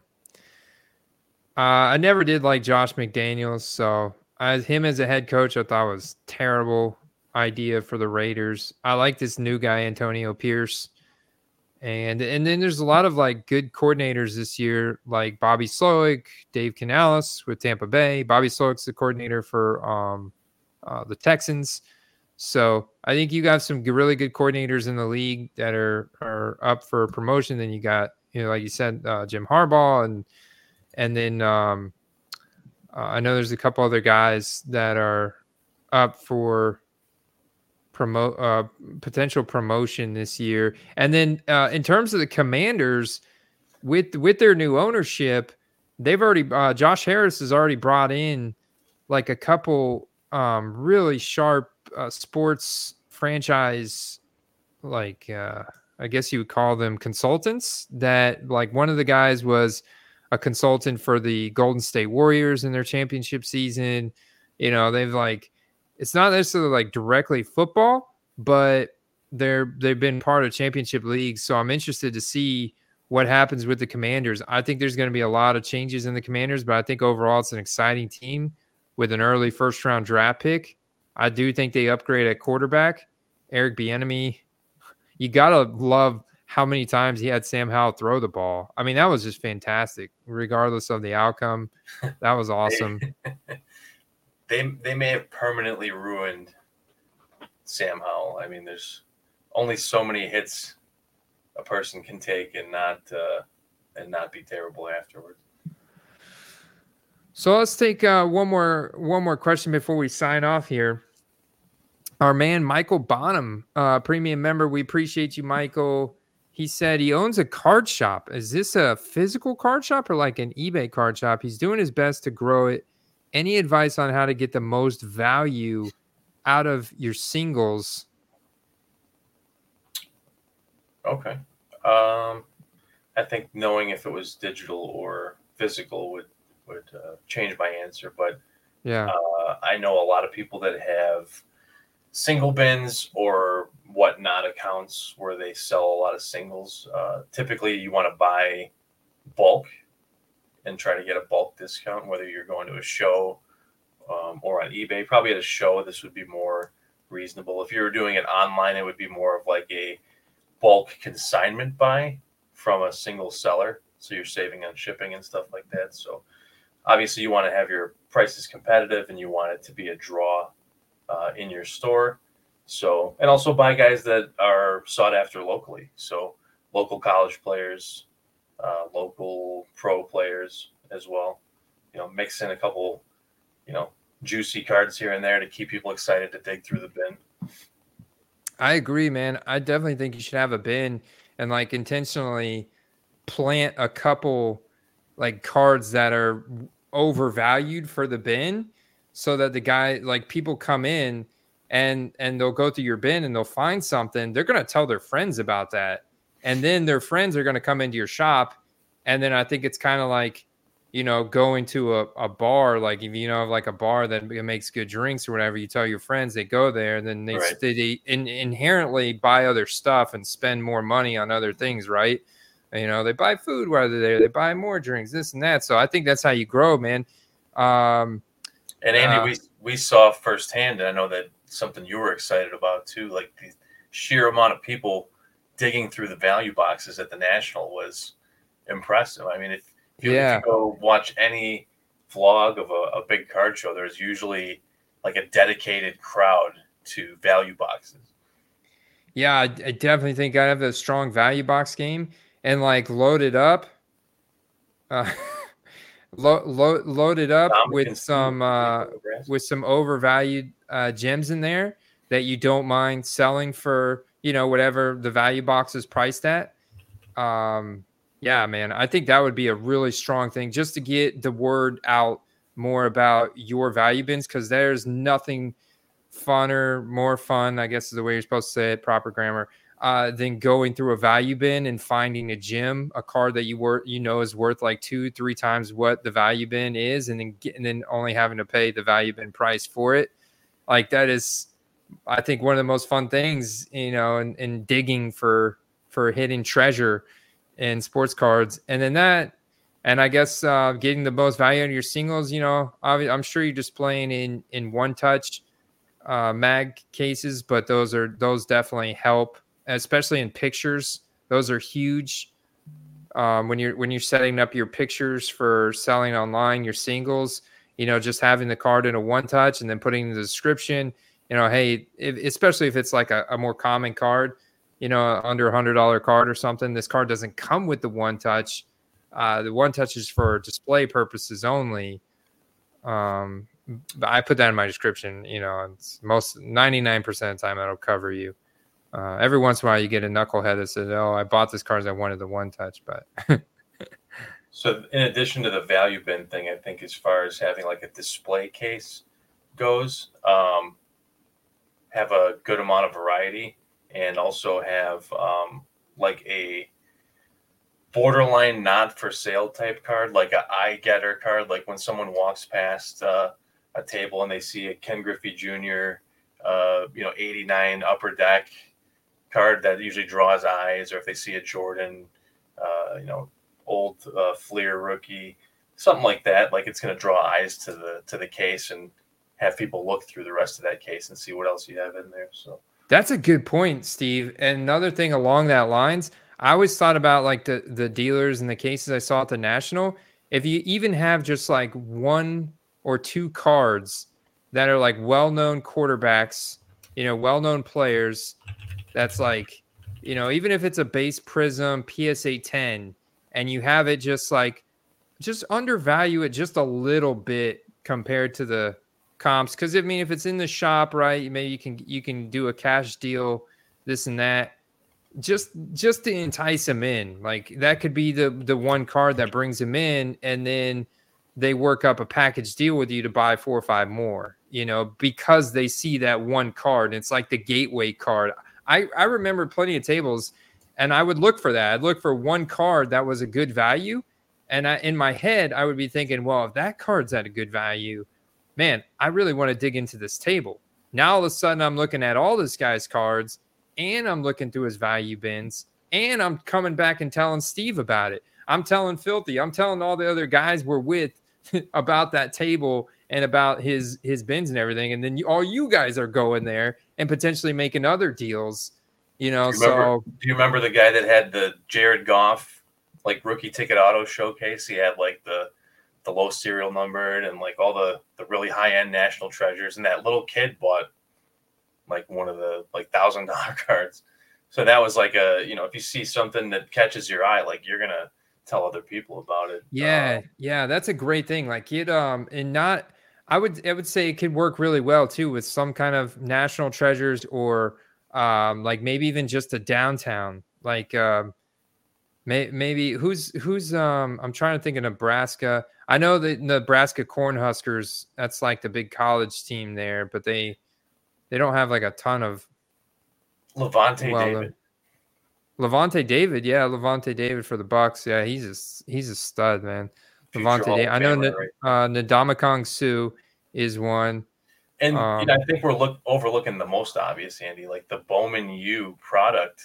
Uh, I never did like Josh McDaniels, so as him as a head coach, I thought was terrible idea for the Raiders. I like this new guy, Antonio Pierce. And and then there's a lot of like good coordinators this year, like Bobby Slowick, Dave Canales with Tampa Bay. Bobby Slowick's the coordinator for um, uh, the Texans. So I think you got some really good coordinators in the league that are are up for promotion. Then you got, you know, like you said, uh, Jim Harbaugh, and and then um, uh, I know there's a couple other guys that are up for promote uh potential promotion this year. And then uh in terms of the Commanders, with with their new ownership, they've already uh Josh Harris has already brought in like a couple um really sharp uh, sports franchise, like uh I guess you would call them consultants. That like one of the guys was a consultant for the Golden State Warriors in their championship season. You know, they've like it's not necessarily like directly football, but they're they've been part of championship leagues. So I'm interested to see what happens with the Commanders. I think there's going to be a lot of changes in the Commanders, but I think overall it's an exciting team with an early first round draft pick. I do think they upgrade at quarterback. Eric Bieniemy, you gotta love how many times he had Sam Howell throw the ball. I mean, that was just fantastic, regardless of the outcome. That was awesome. They they may have permanently ruined Sam Howell. I mean, there's only so many hits a person can take and not uh, and not be terrible afterwards. So let's take uh, one more one more question before we sign off here. Our man Michael Bonham, uh, premium member, we appreciate you, Michael. he said he owns a card shop. Is this a physical card shop or like an eBay card shop? He's doing his best to grow it. Any advice on how to get the most value out of your singles? Okay. Um, I think knowing if it was digital or physical would would uh, change my answer. But yeah, uh, I know a lot of people that have single bins or whatnot accounts where they sell a lot of singles. Uh, typically, you want to buy bulk and try to get a bulk discount, whether you're going to a show um, or on eBay. Probably at a show, this would be more reasonable. If you were doing it online, it would be more of like a bulk consignment buy from a single seller. So you're saving on shipping and stuff like that. So obviously you want to have your prices competitive and you want it to be a draw uh, in your store. So, and also buy guys that are sought after locally. So local college players, uh, local pro players as well, you know, mix in a couple, you know, juicy cards here and there to keep people excited to dig through the bin. I agree, man. I definitely think you should have a bin and like intentionally plant a couple like cards that are overvalued for the bin so that the guy, like people come in and and they'll go through your bin and they'll find something. They're going to tell their friends about that. And then their friends are going to come into your shop. And then I think it's kind of like, you know, going to a, a bar, like if you know, like a bar that makes good drinks or whatever, you tell your friends, they go there and then they, Right. they, they in, inherently buy other stuff and spend more money on other things, right? You know, they buy food while they're there, they buy more drinks, this and that. So I think that's how you grow, man. Um, And Andy, uh, we we saw firsthand, and I know that something you were excited about too, like the sheer amount of people digging through the value boxes at the National was impressive. I mean, if, if, you, Yeah. if you go watch any vlog of a, a big card show, there's usually like a dedicated crowd to value boxes. Yeah, I, I definitely think I have a strong value box game and like load it up, uh, lo- lo- load it up Dominic with and some Steve, uh, Nebraska. with some overvalued uh, gems in there that you don't mind selling for, you know, whatever the value box is priced at. Um, yeah, man, I think that would be a really strong thing just to get the word out more about your value bins, because there's nothing funner, more fun, I guess is the way you're supposed to say it, proper grammar, uh, than going through a value bin and finding a gem, a card that you were, you know, is worth like two, three times what the value bin is, and then get, and then only having to pay the value bin price for it. Like that is, I think, one of the most fun things, you know, in, in digging for for hidden treasure in sports cards. And then that, and I guess uh, getting the most value out of your singles, you know, I'm sure you're just playing in in one touch uh, mag cases, but those are those definitely help, especially in pictures. Those are huge. Um, when you're when you're setting up your pictures for selling online, your singles, you know, just having the card in a one touch and then putting in the description, you know, hey, if, especially if it's like a, a more common card, you know, under a hundred dollar card or something, this card doesn't come with the one touch. Uh, the one touch is for display purposes only. Um, but I put that in my description. You know, it's most ninety-nine percent of the time that'll cover you. Uh, every once in a while, you get a knucklehead that says, "Oh, I bought this card, I wanted the one touch." But So, in addition to the value bin thing, I think as far as having like a display case goes, um, have a good amount of variety, and also have um, like a borderline not for sale type card, like a eye getter card. Like when someone walks past uh, a table and they see a Ken Griffey Junior, uh, you know, eighty-nine upper deck card that usually draws eyes, or if they see a Jordan, uh, you know, old uh, Fleer rookie, something like that. Like it's going to draw eyes to the to the case and have people look through the rest of that case and see what else you have in there. So that's a good point, Steve. And another thing along that lines, I always thought about like the, the dealers and the cases I saw at the National. If you even have just like one or two cards that are like well-known quarterbacks, you know, well-known players, that's like, you know, even if it's a base prism P S A ten and you have it just like, just undervalue it just a little bit compared to the comps. Cause I mean, if it's in the shop, right, maybe you can, you can do a cash deal, this and that. just just to entice them in. Like that could be the the one card that brings them in, and then they work up a package deal with you to buy four or five more, you know, because they see that one card. It's like the gateway card. I, I remember plenty of tables, and I would look for that. I'd look for one card that was a good value. And I, in my head, I would be thinking, well, if that card's at a good value, man, I really want to dig into this table. Now, all of a sudden, I'm looking at all this guy's cards, and I'm looking through his value bins, and I'm coming back and telling Steve about it. I'm telling Filthy. I'm telling all the other guys we're with about that table and about his his bins and everything. And then you, all you guys are going there and potentially making other deals, you know. Do you remember, so do you remember the guy that had the Jared Goff like rookie ticket auto showcase? He had like the the low serial numbered and like all the the really high end national treasures, and that little kid bought like one of the like thousand dollar cards. So that was like a, you know, if you see something that catches your eye, like you're gonna tell other people about it. Yeah, um, yeah, that's a great thing. Like it, um, and not, I would, I would say it could work really well too with some kind of national treasures, or um, like maybe even just a downtown. Like, um, may, maybe who's who's um, I'm trying to think of Nebraska. I know the Nebraska Cornhuskers. That's like the big college team there, but they they don't have like a ton of Levante well, David. Levante David, yeah, Levante David for the Bucks. Yeah, he's a he's a stud, man. Future Levante Hall of David. I know Famer, N- right? uh, Ndamukong Suh is one. And Um, you know, I think we're look overlooking the most obvious, Andy, like the Bowman U product.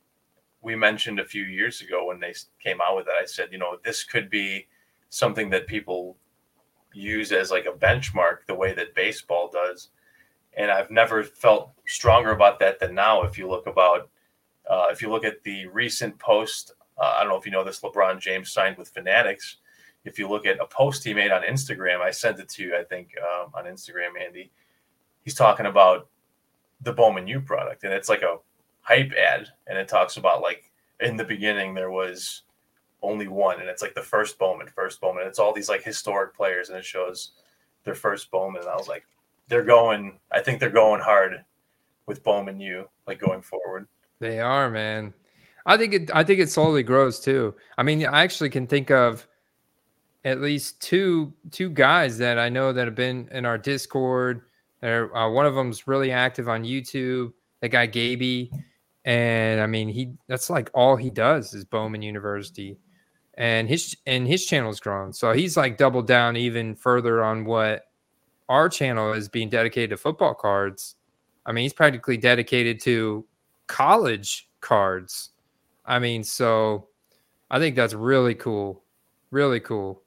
We mentioned a few years ago when they came out with it. I said, you know, this could be something that people use as like a benchmark, the way that baseball does. And I've never felt stronger about that than now. If you look about, uh, if you look at the recent post, uh, I don't know if you know this, LeBron James signed with Fanatics. If you look at a post he made on Instagram, I sent it to you, I think, um, on Instagram, Andy. He's talking about the Bowman U product, and it's like a hype ad, and it talks about like in the beginning there was only one, and it's like the first Bowman, first Bowman. It's all these like historic players, and it shows their first Bowman. And I was like, they're going, I think they're going hard with Bowman U, like going forward. They are, man. I think it. I think it slowly grows too. I mean, I actually can think of at least two two guys that I know that have been in our Discord. They're, uh, one of them's really active on YouTube. The guy Gaby, and I mean, he that's like all he does is Bowman University, and his and his channel's grown. So he's like doubled down even further on what our channel is being dedicated to football cards. I mean, he's practically dedicated to college cards. I mean, so I think that's really cool. Really cool.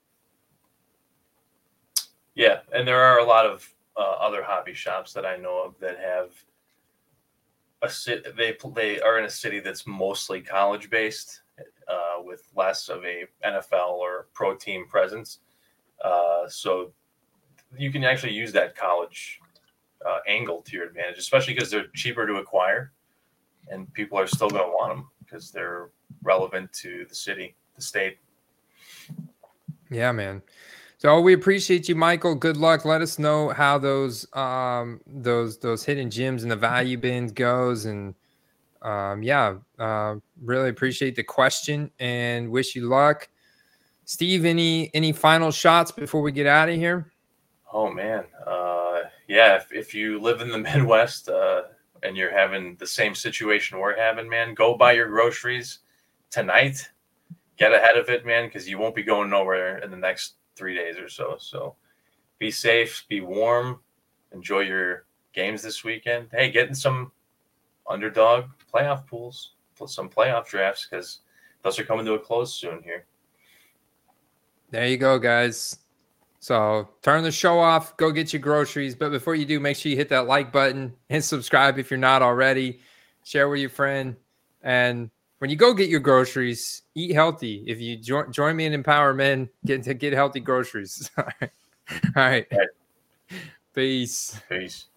Yeah, and there are a lot of uh, other hobby shops that I know of that have a city. They they are in a city that's mostly college based, uh, with less of a N F L or pro team presence. Uh, so you can actually use that college uh, angle to your advantage, especially because they're cheaper to acquire, and people are still going to want them because they're relevant to the city, the state. Yeah, man. So we appreciate you, Michael. Good luck. Let us know how those um those those hidden gems in the value bins goes, and um yeah, uh, really appreciate the question and wish you luck. Steve, any any final shots before we get out of here? Oh man, uh, yeah. If if you live in the Midwest uh, and you're having the same situation we're having, man, go buy your groceries tonight. Get ahead of it, man, because you won't be going nowhere in the next three days or so. So be safe, be warm, enjoy your games this weekend. Hey, get in some underdog playoff pools, some playoff drafts, because those are coming to a close soon here. There you go, guys. So turn the show off, go get your groceries. But before you do, make sure you hit that like button and subscribe if you're not already. Share with your friend. And when you go get your groceries, eat healthy. If you join, join me in Empower Men, get to get healthy groceries. All right. All right. All right. Peace. Peace.